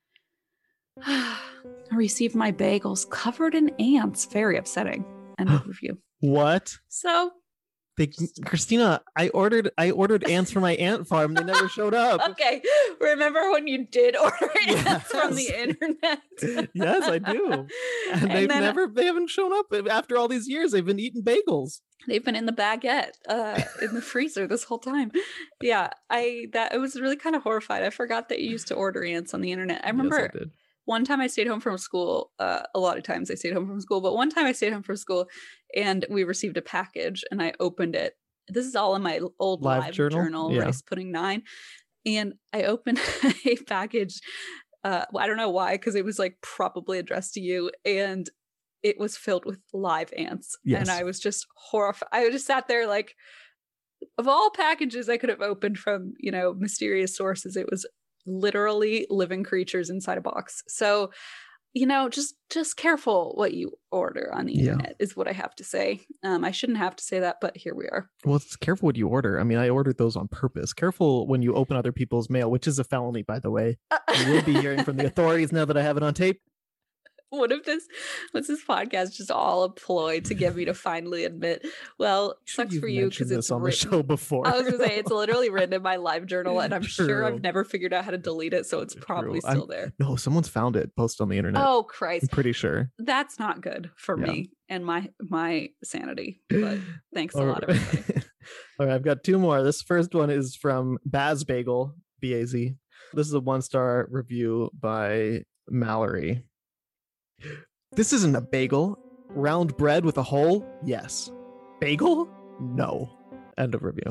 I received my bagels covered in ants. Very upsetting. End of review. What? So Christina, I ordered ants from my ant farm. They never showed up. Okay. Remember when you did order ants from the internet? Yes, I do. And they haven't shown up after all these years. They've been eating bagels. They've been in the baguette, in the freezer this whole time. Yeah, it was really kind of horrified. I forgot that you used to order ants on the internet. I remember Yes, I did. One time I stayed home from school. A lot of times I stayed home from school, but one time I stayed home from school and we received a package and I opened it. This is all in my old live journal yeah. Rice Pudding 9. And I opened a package. I don't know why, because it was like probably addressed to you. And it was filled with live ants. Yes. And I was just horrified. I just sat there like, of all packages I could have opened from, mysterious sources, it was literally living creatures inside a box. So, just careful what you order on the internet is what I have to say. I shouldn't have to say that, but here we are. Well, it's careful what you order. I mean, I ordered those on purpose. Careful when you open other people's mail, which is a felony, by the way. You will be hearing from the authorities now that I have it on tape. Was this podcast just all a ploy to get me to finally admit? Well, sucks for you because it's on the show before. I was gonna say it's literally written in my live journal, and I'm sure I've never figured out how to delete it, so it's probably still there. No, someone's found it posted on the internet. Oh Christ! I'm pretty sure that's not good for me and my sanity. But thanks a lot, everybody. All right, I've got two more. This first one is from Baz Bagel, B-A-Z. This is a 1-star review by Mallory. This isn't a bagel. Round bread with a hole? Yes. Bagel? No. End of review.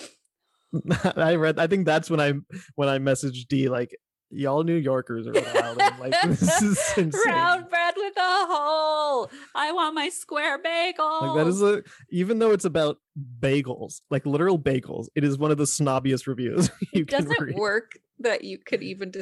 I think that's when I messaged D like, y'all New Yorkers are wild. Like, this is insane. Round bread with a hole. I want my square bagel. Like, that is even though it's about bagels, like literal bagels, it is one of the snobbiest reviews you can read. It doesn't work that you could even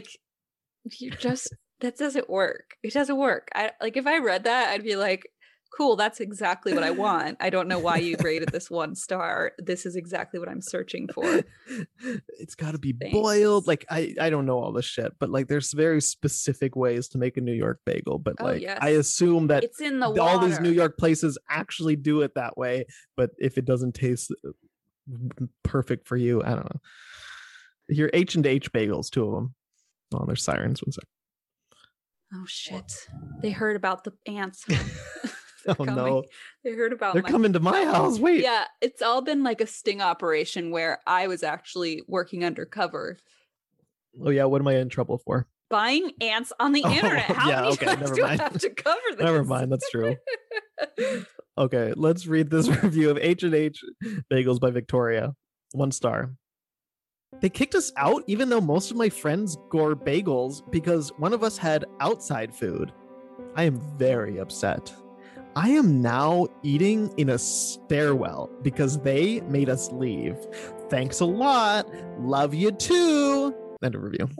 that doesn't work. It doesn't work. If I read that, I'd be like, cool, that's exactly what I want. I don't know why you rated this 1 star. This is exactly what I'm searching for. It's got to be boiled. Like, I don't know all this shit, but like there's very specific ways to make a New York bagel. But I assume that it's in the water. All these New York places actually do it that way. But if it doesn't taste perfect for you, I don't know. Here, H&H bagels, 2 of them. Oh, there's sirens. 1 second. Oh shit! They heard about the ants. Oh no! They heard about. They're coming to my house. Wait. Yeah, it's all been like a sting operation where I was actually working undercover. Oh yeah, what am I in trouble for? Buying ants on the internet. How many times do I have to cover this? Never mind. That's true. Okay, let's read this review of H&H Bagels by Victoria. 1 star. They kicked us out even though most of my friends gore bagels because one of us had outside food. I am very upset. I am now eating in a stairwell because they made us leave. Thanks a lot. Love you too. End of review.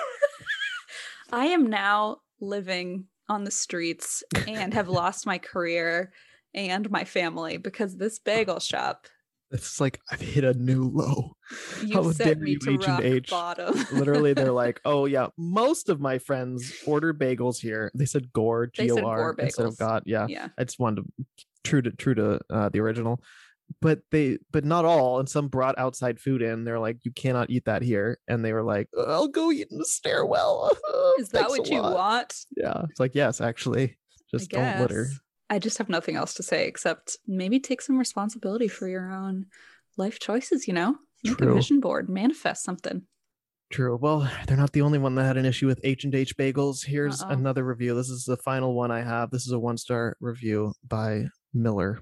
I am now living on the streets and have lost my career and my family because this bagel shop. It's like I've hit a new low. You set me to rock bottom. Literally, they're like, oh yeah, most of my friends order bagels here. They said gore, G-O-R, instead of God. Yeah. I just wanted to true to the original. But not all, and some brought outside food in. They're like, you cannot eat that here. And they were like, I'll go eat in the stairwell. Is that what you want? Yeah. It's like, yes, actually. Just don't litter. I just have nothing else to say except maybe take some responsibility for your own life choices, Make a vision board, manifest something. True. Well, they're not the only one that had an issue with H&H Bagels. Here's another review. This is the final one I have. This is a 1-star review by Miller.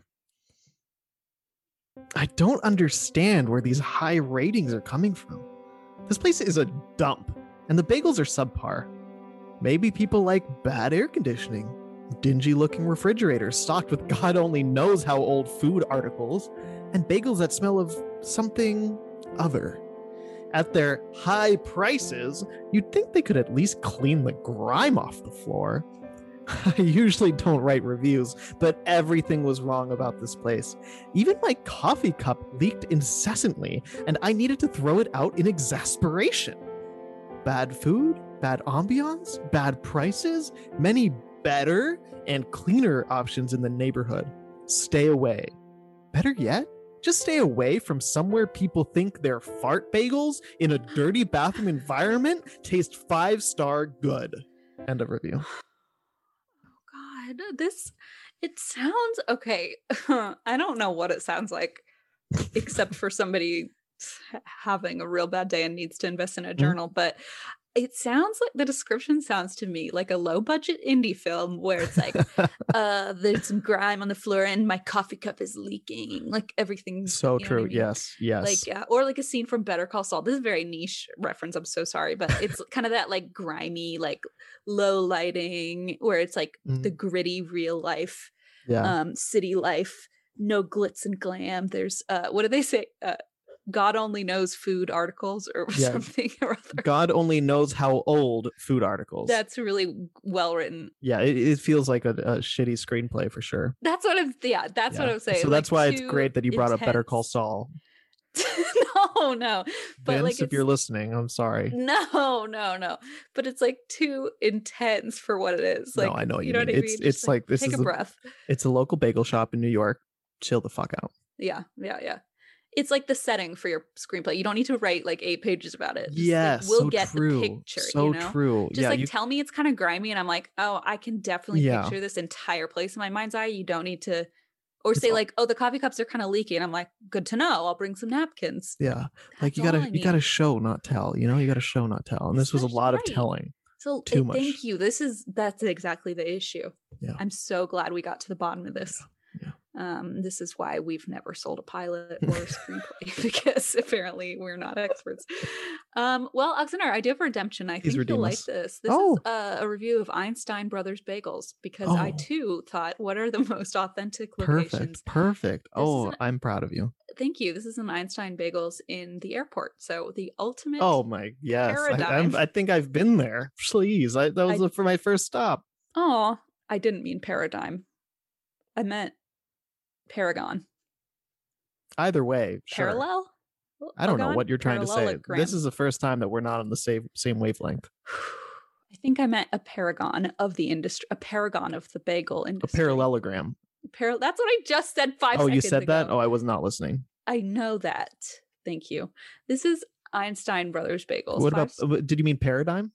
I don't understand where these high ratings are coming from. This place is a dump, and the bagels are subpar. Maybe people like bad air conditioning. Dingy-looking refrigerators stocked with God only knows how old food articles, and bagels that smell of something other. At their high prices, you'd think they could at least clean the grime off the floor. I usually don't write reviews, but everything was wrong about this place. Even my coffee cup leaked incessantly, and I needed to throw it out in exasperation. Bad food, bad ambiance, bad prices, many better and cleaner options in the neighborhood. Stay away. Better yet, just stay away from somewhere people think their fart bagels in a dirty bathroom environment taste 5-star good. End of review. Oh God, it sounds okay. I don't know what it sounds like, except for somebody having a real bad day and needs to invest in a journal, but it sounds like the description sounds to me like a low budget indie film where it's like, there's some grime on the floor and my coffee cup is leaking. Like everything's so true. I mean? Yes. Like, or like a scene from Better Call Saul. This is a very niche reference. I'm so sorry, but it's kind of that like grimy, like low lighting where it's like the gritty real life, city life, no glitz and glam. There's, what do they say? God only knows food articles or something or other. God only knows how old food articles. That's really well written. Yeah, it feels like a shitty screenplay for sure. That's what I'm saying. So that's why it's great that you brought up Better Call Saul. No. But Vince, like if you're listening, I'm sorry. No. But it's like too intense for what it is. Like, no, I know you know what I mean. It's like this take is a breath. It's a local bagel shop in New York. Chill the fuck out. Yeah. It's like the setting for your screenplay. You don't need to write like 8 pages about it. Yes, we'll get the picture. So true. Just tell me it's kind of grimy, and I'm like, oh, I can definitely picture this entire place in my mind's eye. You don't need to, or say like, oh, the coffee cups are kind of leaky, and I'm like, good to know. I'll bring some napkins. Yeah, like you gotta show, not tell. You gotta show, not tell. And this was a lot of telling. So too much. Thank you. That's exactly the issue. Yeah, I'm so glad we got to the bottom of this. Yeah. This is why we've never sold a pilot or a screenplay because apparently we're not experts. Well, Alexander, I do have a redemption. I think you'll like this. This is a review of Einstein Brothers Bagels because I too thought, what are the most authentic locations? Perfect. I'm proud of you. Thank you. This is an Einstein Bagels in the airport. So the ultimate. Oh my, yes. Paradigm. I think I've been there. Please, that was for my first stop. Oh, I didn't mean paradigm. I meant Paragon. Either way, sure. Parallel? I don't know what you're trying to say. This is the first time that we're not on the same wavelength. I think I meant a paragon of the industry, a paragon of the bagel industry. A parallelogram. That's what I just said 5 seconds ago. Oh, you said that? Oh, I was not listening. I know that. Thank you. This is Einstein Brothers Bagels. What about, did you mean paradigm?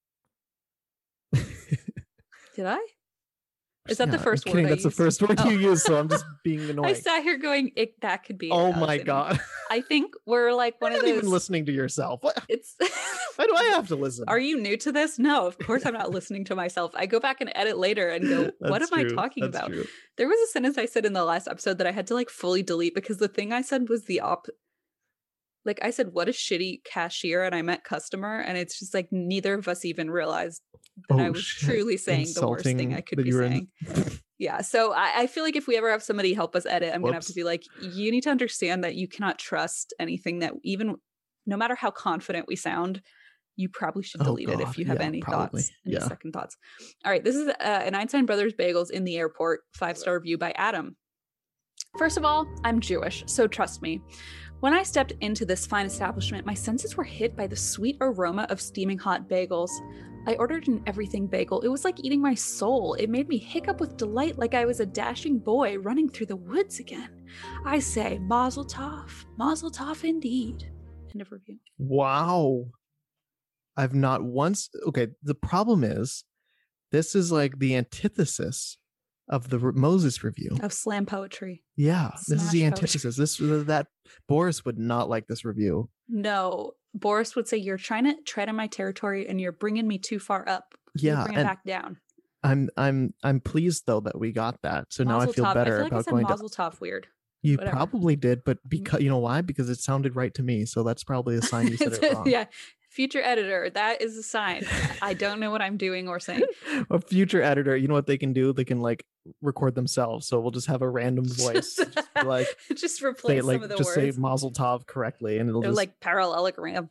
Did I? Is that the first word? That's the first word you used, so I'm just being annoying. I sat here going, that could be. Oh my God. I think we're like one of those. You're not even listening to yourself. What? Why do I have to listen? Are you new to this? No, of course I'm not listening to myself. I go back and edit later and go, what am I talking about? True. There was a sentence I said in the last episode that I had to like fully delete because the thing I said was Like I said, what a shitty cashier, and I meant customer, and it's just like neither of us even realized that I was truly saying the worst thing I could be saying. Yeah. So I feel like if we ever have somebody help us edit, I'm gonna have to be like, you need to understand that you cannot trust anything that even no matter how confident we sound, you probably should delete it if you have any thoughts, any second thoughts. All right. This is an Einstein Brothers Bagels in the Airport 5-star review by Adam. First of all, I'm Jewish, so trust me. When I stepped into this fine establishment, my senses were hit by the sweet aroma of steaming hot bagels. I ordered an everything bagel. It was like eating my soul. It made me hiccup with delight like I was a dashing boy running through the woods again. I say, mazel tov indeed. End of review. Wow. I've not once... Okay, the problem is, this is like the antithesis of the Moses review. Of slam poetry. Yeah, this is the antithesis. Poetry. That Boris would not like this review. No, Boris would say, you're trying to tread on my territory and you're bringing me too far up. Yeah, bring it back down. I'm pleased though that we got that. So Mazel now I feel tov. better I feel like about I said going Mazel tov weird. You Whatever. probably did, but because you know why? Because it sounded right to me. So that's probably a sign you said it wrong. Yeah. Future editor, that is a sign. I don't know what I'm doing or saying. A future editor, you know what they can do? They can like record themselves. So we'll just have a random voice, just be like just replace some of the just words. say Mazel Tov correctly, and it'll They're just like parallelogram.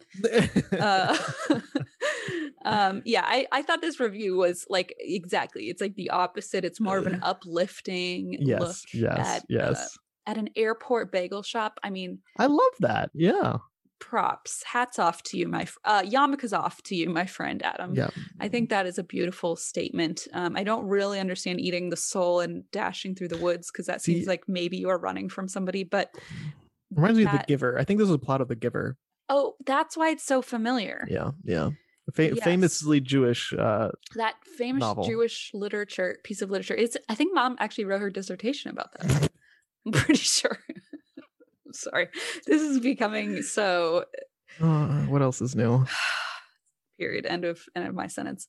Yeah, I thought this review was like exactly. It's like the opposite. It's more of an uplifting look at an airport bagel shop. I mean, I love that. Yeah. Props, hats off to you, yarmulkes off to you, my friend Adam. Yeah, I think that is a beautiful statement. I don't really understand eating the soul and dashing through the woods because that seems like maybe you are running from somebody. But reminds me of The Giver. I think this is a plot of The Giver. Oh, that's why it's so familiar. Yeah. Famously Jewish. That famous novel. Jewish piece of literature. I think Mom actually wrote her dissertation about that. I'm pretty sure. Sorry, this is becoming so. What else is new? Period. End of my sentence.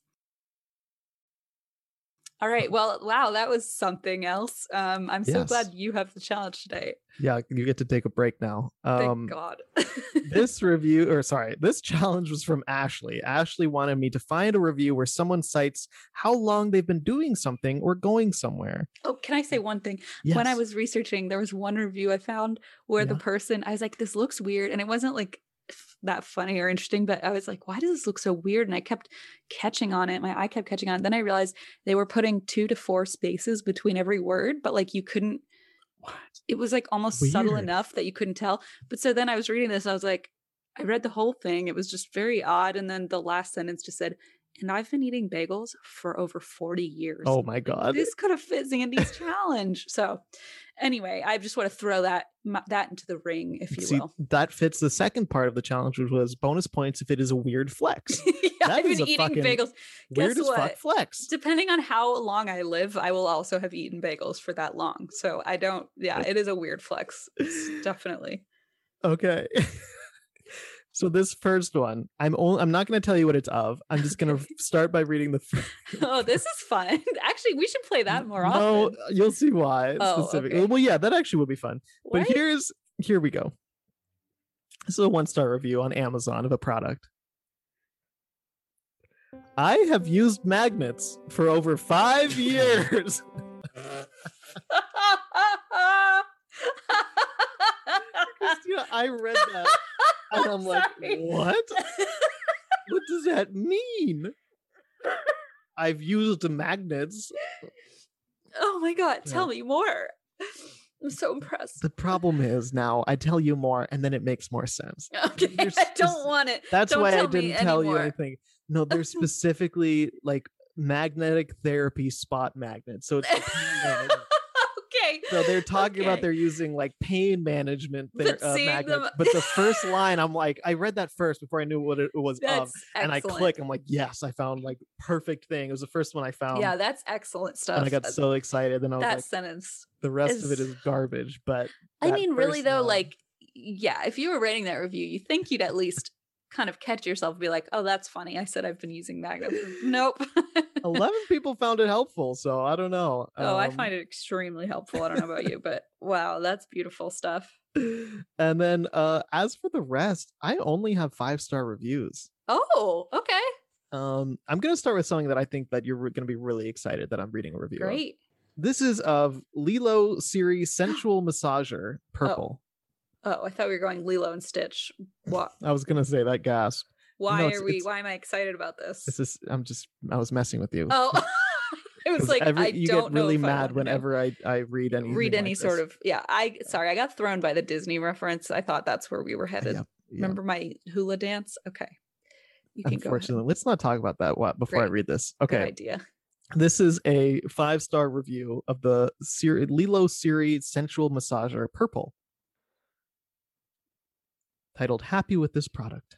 All right. Well, wow, that was something else. I'm so glad you have the challenge today. Yeah, you get to take a break now. Thank God. This challenge was from Ashley. Ashley wanted me to find a review where someone cites how long they've been doing something or going somewhere. Oh, can I say one thing? Yes. When I was researching, there was one review I found where the person, I was like, this looks weird. And it wasn't like that funny or interesting, but I was like, why does this look so weird? And I kept catching on it. My eye kept catching on it. Then I realized they were putting 2 to 4 spaces between every word, but like you couldn't. What? It was like almost subtle enough that you couldn't tell. But so then I was reading this, I was like, I read the whole thing. It was just very odd. And then the last sentence just said, and I've been eating bagels for over 40 years. Oh my God. This could have fit Zandy's challenge. So anyway, I just want to throw that into the ring, if you will. That fits the second part of the challenge, which was bonus points if it is a weird flex. I've been eating bagels. Weird Guess as what? fuck flex. Depending on how long I live, I will also have eaten bagels for that long. So it is a weird flex. Definitely. Okay. So this first one, I'm not going to tell you what it's of. I'm just going to start by reading the. Oh, this is fun. Actually, we should play that more often. No, you'll see why specifically. Okay. Well, yeah, that actually would be fun. But here we go. This is a 1-star review on Amazon of a product. I have used magnets for over 5 years. Christina, I read that and I'm like, what? What does that mean? I've used magnets. Oh my God, tell me more. I'm so impressed. The problem is now I tell you more and then it makes more sense. Okay, I don't want it. That's don't why tell I didn't tell you anything. No, they're specifically like magnetic therapy spot magnets. So it's okay. So they're talking about they're using like pain management magnets. But the first line, I'm like, I read that first before I knew what it was of. And I click, I'm like, yes, I found like perfect thing. It was the first one I found. Yeah, that's excellent stuff. And I got so excited. And I was that like, sentence. The rest of it is garbage. But I mean, really though, like, yeah, if you were writing that review, you think you'd at least kind of catch yourself and be like, oh, that's funny. I said I've been using magnets. Nope. 11 people found it helpful, so I don't know. I find it extremely helpful. I don't know about you, but wow, that's beautiful stuff. And then as for the rest, I only have 5-star reviews. Oh, okay. I'm going to start with something that I think that you're going to be really excited that I'm reading a review of. Great. This is of Lilo series Sensual Massager Purple. Oh, I thought we were going Lilo and Stitch. What? I was going to say that gasp. Why No, are we? Why am I excited about this? This is I was messing with you. Oh, it was like you get really mad whenever I read anything. Read any like sort this. of I got thrown by the Disney reference. I thought that's where we were headed. Yeah. Remember my hula dance? Okay, you can go. Unfortunately, let's not talk about that before I Great. read this. Good Okay, idea. this is a 5-star review of the Lilo series Sensual Massager Purple, titled "Happy with this product."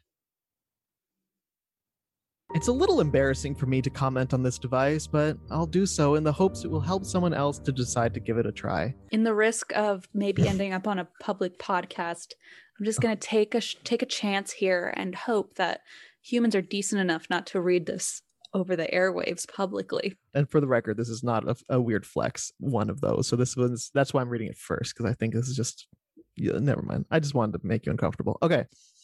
It's a little embarrassing for me to comment on this device, but I'll do so in the hopes it will help someone else to decide to give it a try. In the risk of maybe ending up on a public podcast, I'm just going to take a chance here and hope that humans are decent enough not to read this over the airwaves publicly. And for the record, this is not a weird flex, one of those. So that's why I'm reading it first, because I think this is just, never mind. I just wanted to make you uncomfortable. Okay.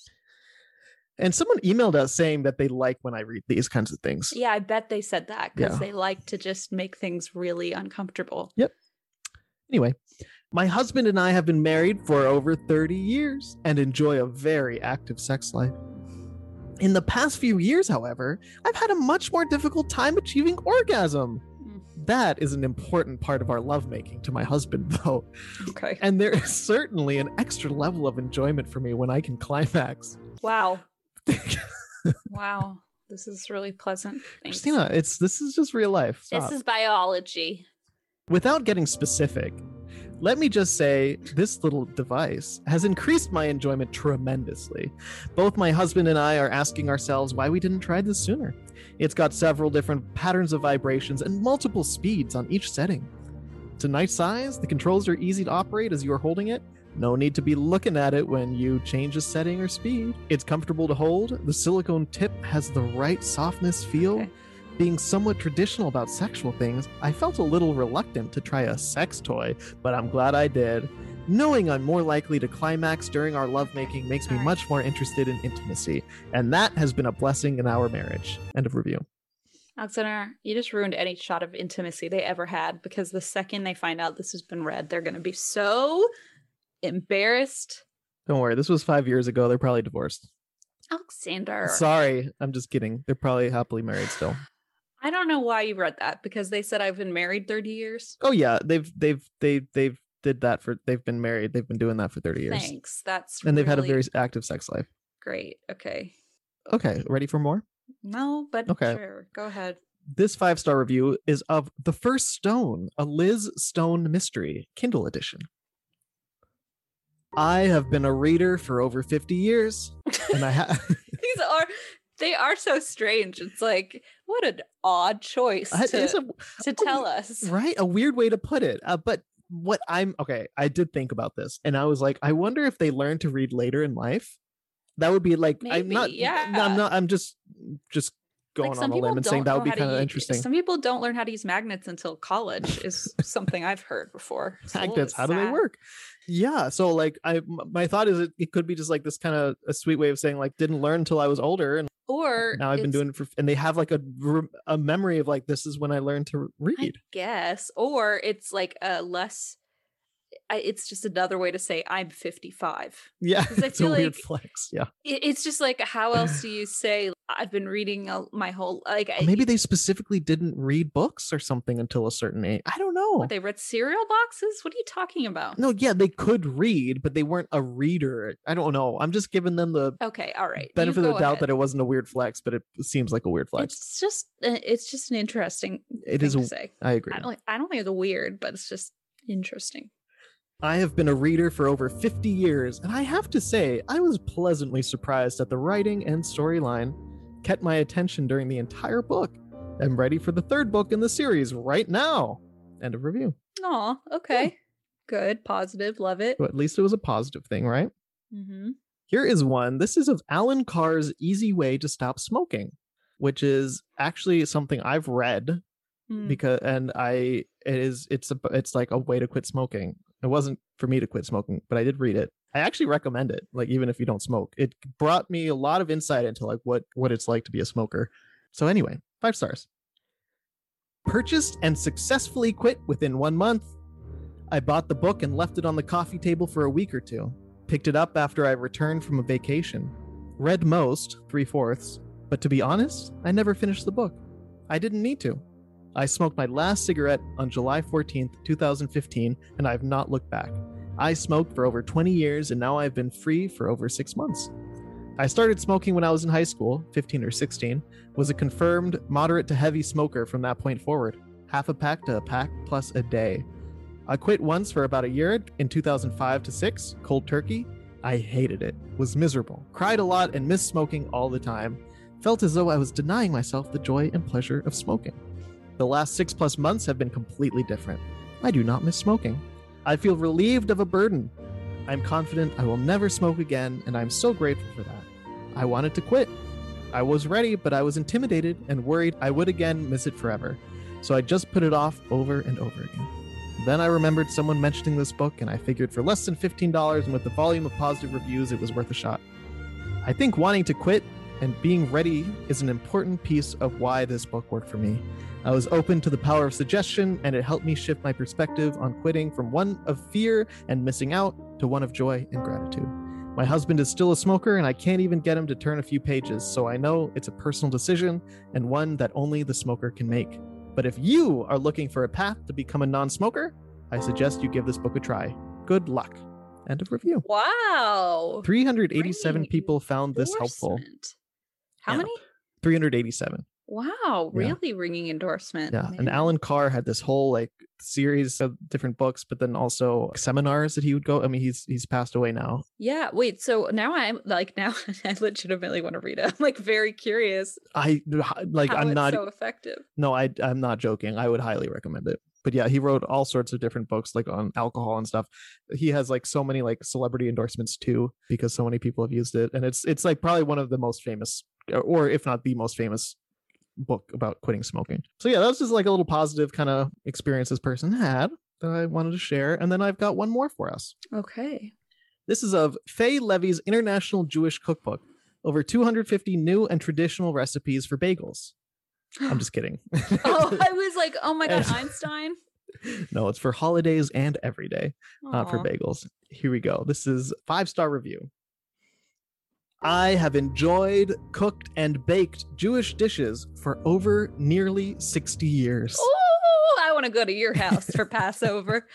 And someone emailed us saying that they like when I read these kinds of things. Yeah, I bet they said that because Yeah. they like to just make things really uncomfortable. Yep. Anyway, my husband and I have been married for over 30 years and enjoy a very active sex life. In the past few years, however, I've had a much more difficult time achieving orgasm. That is an important part of our lovemaking to my husband, though. Okay. And there is certainly an extra level of enjoyment for me when I can climax. Wow. Wow. This is really pleasant. Thanks. Christina, this is just real life. Stop. This is biology. Without getting specific, let me just say this little device has increased my enjoyment tremendously. Both my husband and I are asking ourselves why we didn't try this sooner. It's got several different patterns of vibrations and multiple speeds on each setting. It's a nice size, the controls are easy to operate as you are holding it. No need to be looking at it when you change a setting or speed. It's comfortable to hold. The silicone tip has the right softness feel. Okay. Being somewhat traditional about sexual things, I felt a little reluctant to try a sex toy, but I'm glad I did. Knowing I'm more likely to climax during our lovemaking makes me much more interested in intimacy, and that has been a blessing in our marriage. End of review. Alexander, you just ruined any shot of intimacy they ever had because the second they find out this has been read, they're going to be so embarrassed. Don't worry, this was 5 years ago. They're probably divorced. Alexander. Sorry, I'm just kidding. They're probably happily married still. I don't know why you read that because they said I've been married 30 years. Oh yeah, they've did that for they've been married. They've been doing that for 30 years. Thanks. That's And they've had a really very active sex life. great. Okay. Okay, ready for more? No, but Okay. sure. Go ahead. This 5-star review is of The First Stone, a Liz Stone mystery, Kindle edition. I have been a reader for over 50 years, and I have They are so strange. It's like, what an odd choice to tell us. Right? A weird way to put it. But I did think about this, and I was like, I wonder if they learn to read later in life. That would be like, Maybe, I'm just going Like, on a limb and saying that would be kind of interesting. Some people don't learn how to use magnets until college is something I've heard before. It's a little Magnets, how do they sad. work? Yeah, so like my thought is it could be just like this kind of a sweet way of saying like didn't learn until I was older, and Or now I've been doing it and they have like a memory of like this is when I learned to I read. guess, or it's like a less. It's just another way to say I'm 55. Yeah, 'Cause I it's a feel weird like flex. Yeah, It's just like, how else do you say I've been reading my whole like? maybe they specifically didn't read books or something until a certain age. I don't know. What, they read cereal boxes? What are you talking about? No, yeah, they could read, but they weren't a reader. I don't know. I'm just giving them the Okay, all right. benefit You of go the doubt ahead. that it wasn't a weird flex, but it seems like a weird flex. It's just an interesting. It thing is. to say. I agree. I don't think it's weird, but it's just interesting. I have been a reader for over 50 years, and I have to say, I was pleasantly surprised at the writing and storyline kept my attention during the entire book. I'm ready for the third book in the series right now. End of review. Oh, okay. Good, positive, love it. So at least it was a positive thing, right? Mm-hmm. Here is one. This is of Alan Carr's Easy Way to Stop Smoking, which is actually something I've read because it's like a way to quit smoking. It wasn't for me to quit smoking, but I did read it. I actually recommend it. Like, even if you don't smoke, it brought me a lot of insight into like what it's like to be a smoker. So anyway, 5 stars. Purchased and successfully quit within 1 month. I bought the book and left it on the coffee table for a week or two. Picked it up after I returned from a vacation. Read most, 3/4, but to be honest, I never finished the book. I didn't need to. I smoked my last cigarette on July 14th, 2015, and I've not looked back. I smoked for over 20 years, and now I've been free for over 6 months. I started smoking when I was in high school, 15 or 16, was a confirmed moderate to heavy smoker from that point forward, half a pack to a pack plus a day. I quit once for about a year in 2005 to 6, cold turkey. I hated it, was miserable, cried a lot, and missed smoking all the time. Felt as though I was denying myself the joy and pleasure of smoking. The last 6+ months have been completely different. I do not miss smoking. I feel relieved of a burden. I'm confident I will never smoke again, and I'm so grateful for that. I wanted to quit. I was ready, but I was intimidated and worried I would again miss it forever. So I just put it off over and over again. Then I remembered someone mentioning this book, and I figured for less than $15 and with the volume of positive reviews, it was worth a shot. I think wanting to quit and being ready is an important piece of why this book worked for me. I was open to the power of suggestion, and it helped me shift my perspective on quitting from one of fear and missing out to one of joy and gratitude. My husband is still a smoker, and I can't even get him to turn a few pages, so I know it's a personal decision and one that only the smoker can make. But if you are looking for a path to become a non-smoker, I suggest you give this book a try. Good luck. End of review. Wow. 387 Ringing people found this helpful. endorsement. How Yeah. many? 387. Wow, Yeah. really ringing endorsement. Yeah. And man. Alan Carr had this whole like series of different books, but then also seminars that he would go. I mean, he's passed away now. Yeah, wait, so now I'm like, now I legitimately want to read it. I'm like very curious I like how I'm it's not so effective. no, I'm not joking. I would highly recommend it. But yeah, he wrote all sorts of different books like on alcohol and stuff. He has like so many like celebrity endorsements too, because so many people have used it. And it's like probably one of the most famous, or if not the most famous book about quitting smoking. So yeah, that was just like a little positive kind of experience this person had that I wanted to share. And then I've got one more for us. Okay. This is of Faye Levy's International Jewish Cookbook. Over 250 new and traditional recipes for bagels. I'm just kidding. Oh, I was like, oh my God, And- Einstein. No, it's for holidays and every day, not for Aw. bagels. Here we go. This is 5-star review. I have enjoyed cooked and baked Jewish dishes for over nearly 60 years. Oh, I want to go to your house for Passover.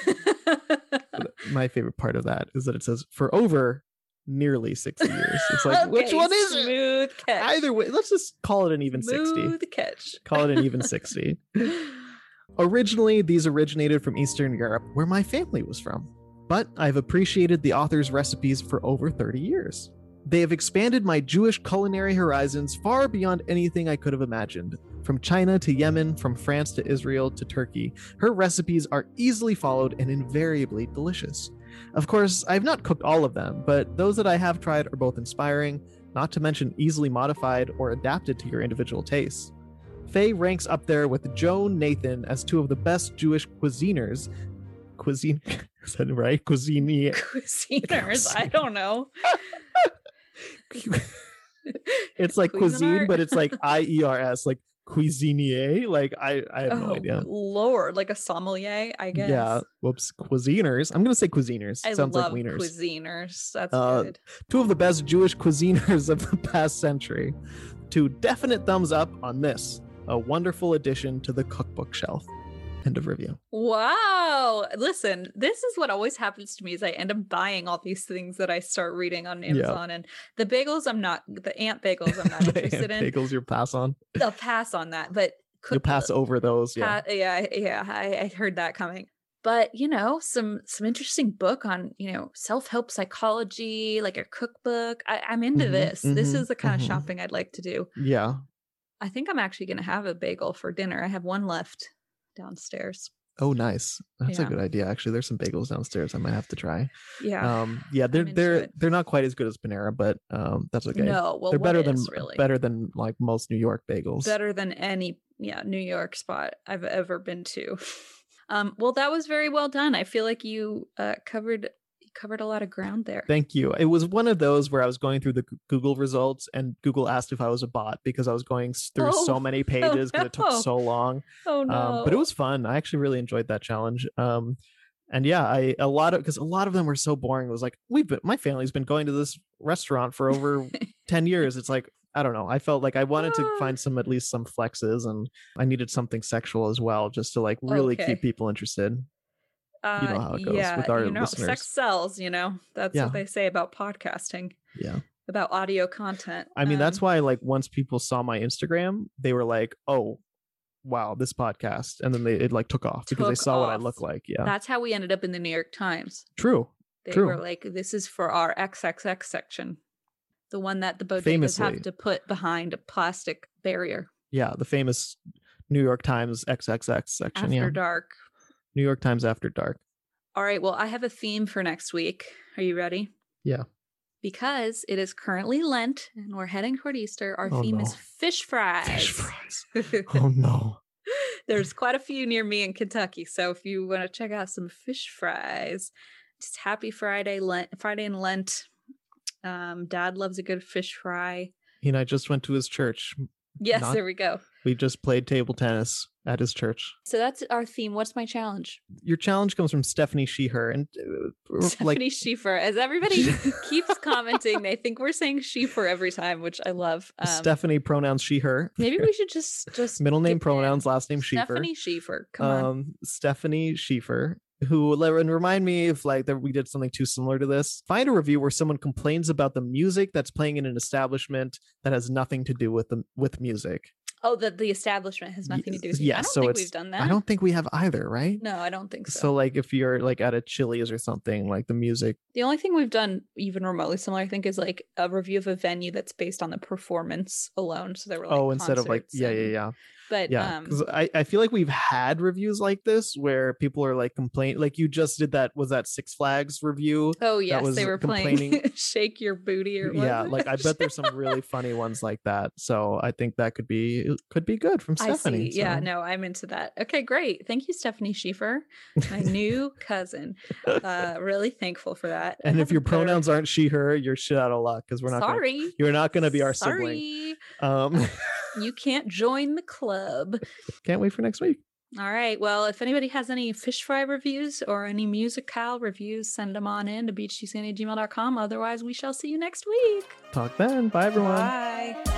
My favorite part of that is that it says for over nearly 60 years. It's like, which Okay, one is it? Smooth catch. Either way, let's just call it an even 60. Smooth catch. Call it an even 60. Originally, these originated from Eastern Europe, where my family was from. But I've appreciated the author's recipes for over 30 years. They have expanded my Jewish culinary horizons far beyond anything I could have imagined. From China to Yemen, from France to Israel to Turkey, her recipes are easily followed and invariably delicious. Of course, I've not cooked all of them, but those that I have tried are both inspiring, not to mention easily modified or adapted to your individual tastes. Faye ranks up there with Joe and Nathan as two of the best Jewish cuisiners. Cuisine, is that right? Cuisiners. I don't know. It's like cuisine, Cuisinart? but it's like IERS, like cuisinier. Like I have no Oh, idea. Lord, like a sommelier, I guess. Yeah, whoops, cuisiners. I'm gonna say cuisiners. I Sounds love like wieners. cuisiners. That's Uh, good. Two of the best Jewish cuisiners of the past century. Two definite thumbs up on this. A wonderful addition to the cookbook shelf. End of review. Wow. Listen, this is what always happens to me is I end up buying all these things that I start reading on Amazon. And the bagels, the ant bagels, I'm not The interested in. bagels you'll pass on. I'll pass on that. But You'll pass over those. Yeah. yeah. I heard that coming. But some interesting book on self-help psychology, like a cookbook. I'm into Mhm, this. This mhm, is the kind mhm. of shopping I'd like to do. Yeah. I think I'm actually going to have a bagel for dinner. I have one left downstairs. Oh, nice. That's a Yeah. good idea. Actually, there's some bagels downstairs. I might have to try. Yeah. Yeah, into it. they're not quite as good as Panera, but that's okay. No, well, They're what better than is really like most New York bagels. better than any New York spot I've ever been to. Well, that was very well done. I feel like you covered You covered a lot of ground there. Thank you. It was one of those where I was going through the Google results and Google asked if I was a bot because I was going through so many pages because it took so long. Oh no. But it was fun. I actually really enjoyed that challenge. And yeah, a lot of them were so boring. It was like, my family's been going to this restaurant for over 10 years. It's like, I don't know. I felt like I wanted to find at least some flexes, and I needed something sexual as well, just to like really keep people interested. You know how it goes with our listeners. Sex sells, that's what they say about podcasting. Yeah. About audio content. I mean, that's why like once people saw my Instagram, they were like, oh, wow, this podcast. And then it like took off because they saw what I look like. Yeah. That's how we ended up in the New York Times. True. They were like, this is for our XXX section. The one that the bodegas have to put behind a plastic barrier. Yeah. The famous New York Times XXX section. After dark. New York Times After Dark. All right. Well, I have a theme for next week. Are you ready? Yeah. Because it is currently Lent and we're heading toward Easter, our theme is fish fries. Fish fries. Oh, no. There's quite a few near me in Kentucky. So if you want to check out some fish fries, just happy Friday in Lent. Dad loves a good fish fry. I just went to his church. Yes, there we go. We just played table tennis at his church. So that's our theme. What's my challenge? Your challenge comes from Stephanie Sheher. And Stephanie Shefer. As everybody keeps commenting, they think we're saying Shefer every time, which I love. Stephanie, pronouns she, her. Maybe we should just middle name pronouns, last name Shefer. Stephanie Shefer. Come on. Stephanie Shefer. Who remind me if like that we did something too similar to this. Find a review where someone complains about the music that's playing in an establishment that has nothing to do with music. Oh, that the establishment has nothing to do with music. I don't think we've done that. I don't think we have either, right? No, I don't think so. So like if you're like at a Chili's or something, like the music. The only thing we've done even remotely similar, I think, is like a review of a venue that's based on the performance alone. So there were like instead of like yeah. But yeah, because I feel like we've had reviews like this where people are like complaining. Like you just did that. Was that Six Flags review? Oh yes, they were playing "Shake Your Booty" or yeah. Like I bet there's some really funny ones like that. So I think that could be good from Stephanie. I see. Yeah, no, I'm into that. Okay, great. Thank you, Stephanie Shefer, my new cousin. Really thankful for that. And if your pronouns aren't she, her, you're shit out of luck because we're not. You're not going to be our sibling. You can't join the club. Can't wait for next week. All right. Well, if anybody has any fish fry reviews or any musical reviews, send them on in to beach2sandy@gmail.com. Otherwise, we shall see you next week. Talk then. Bye, everyone. Bye.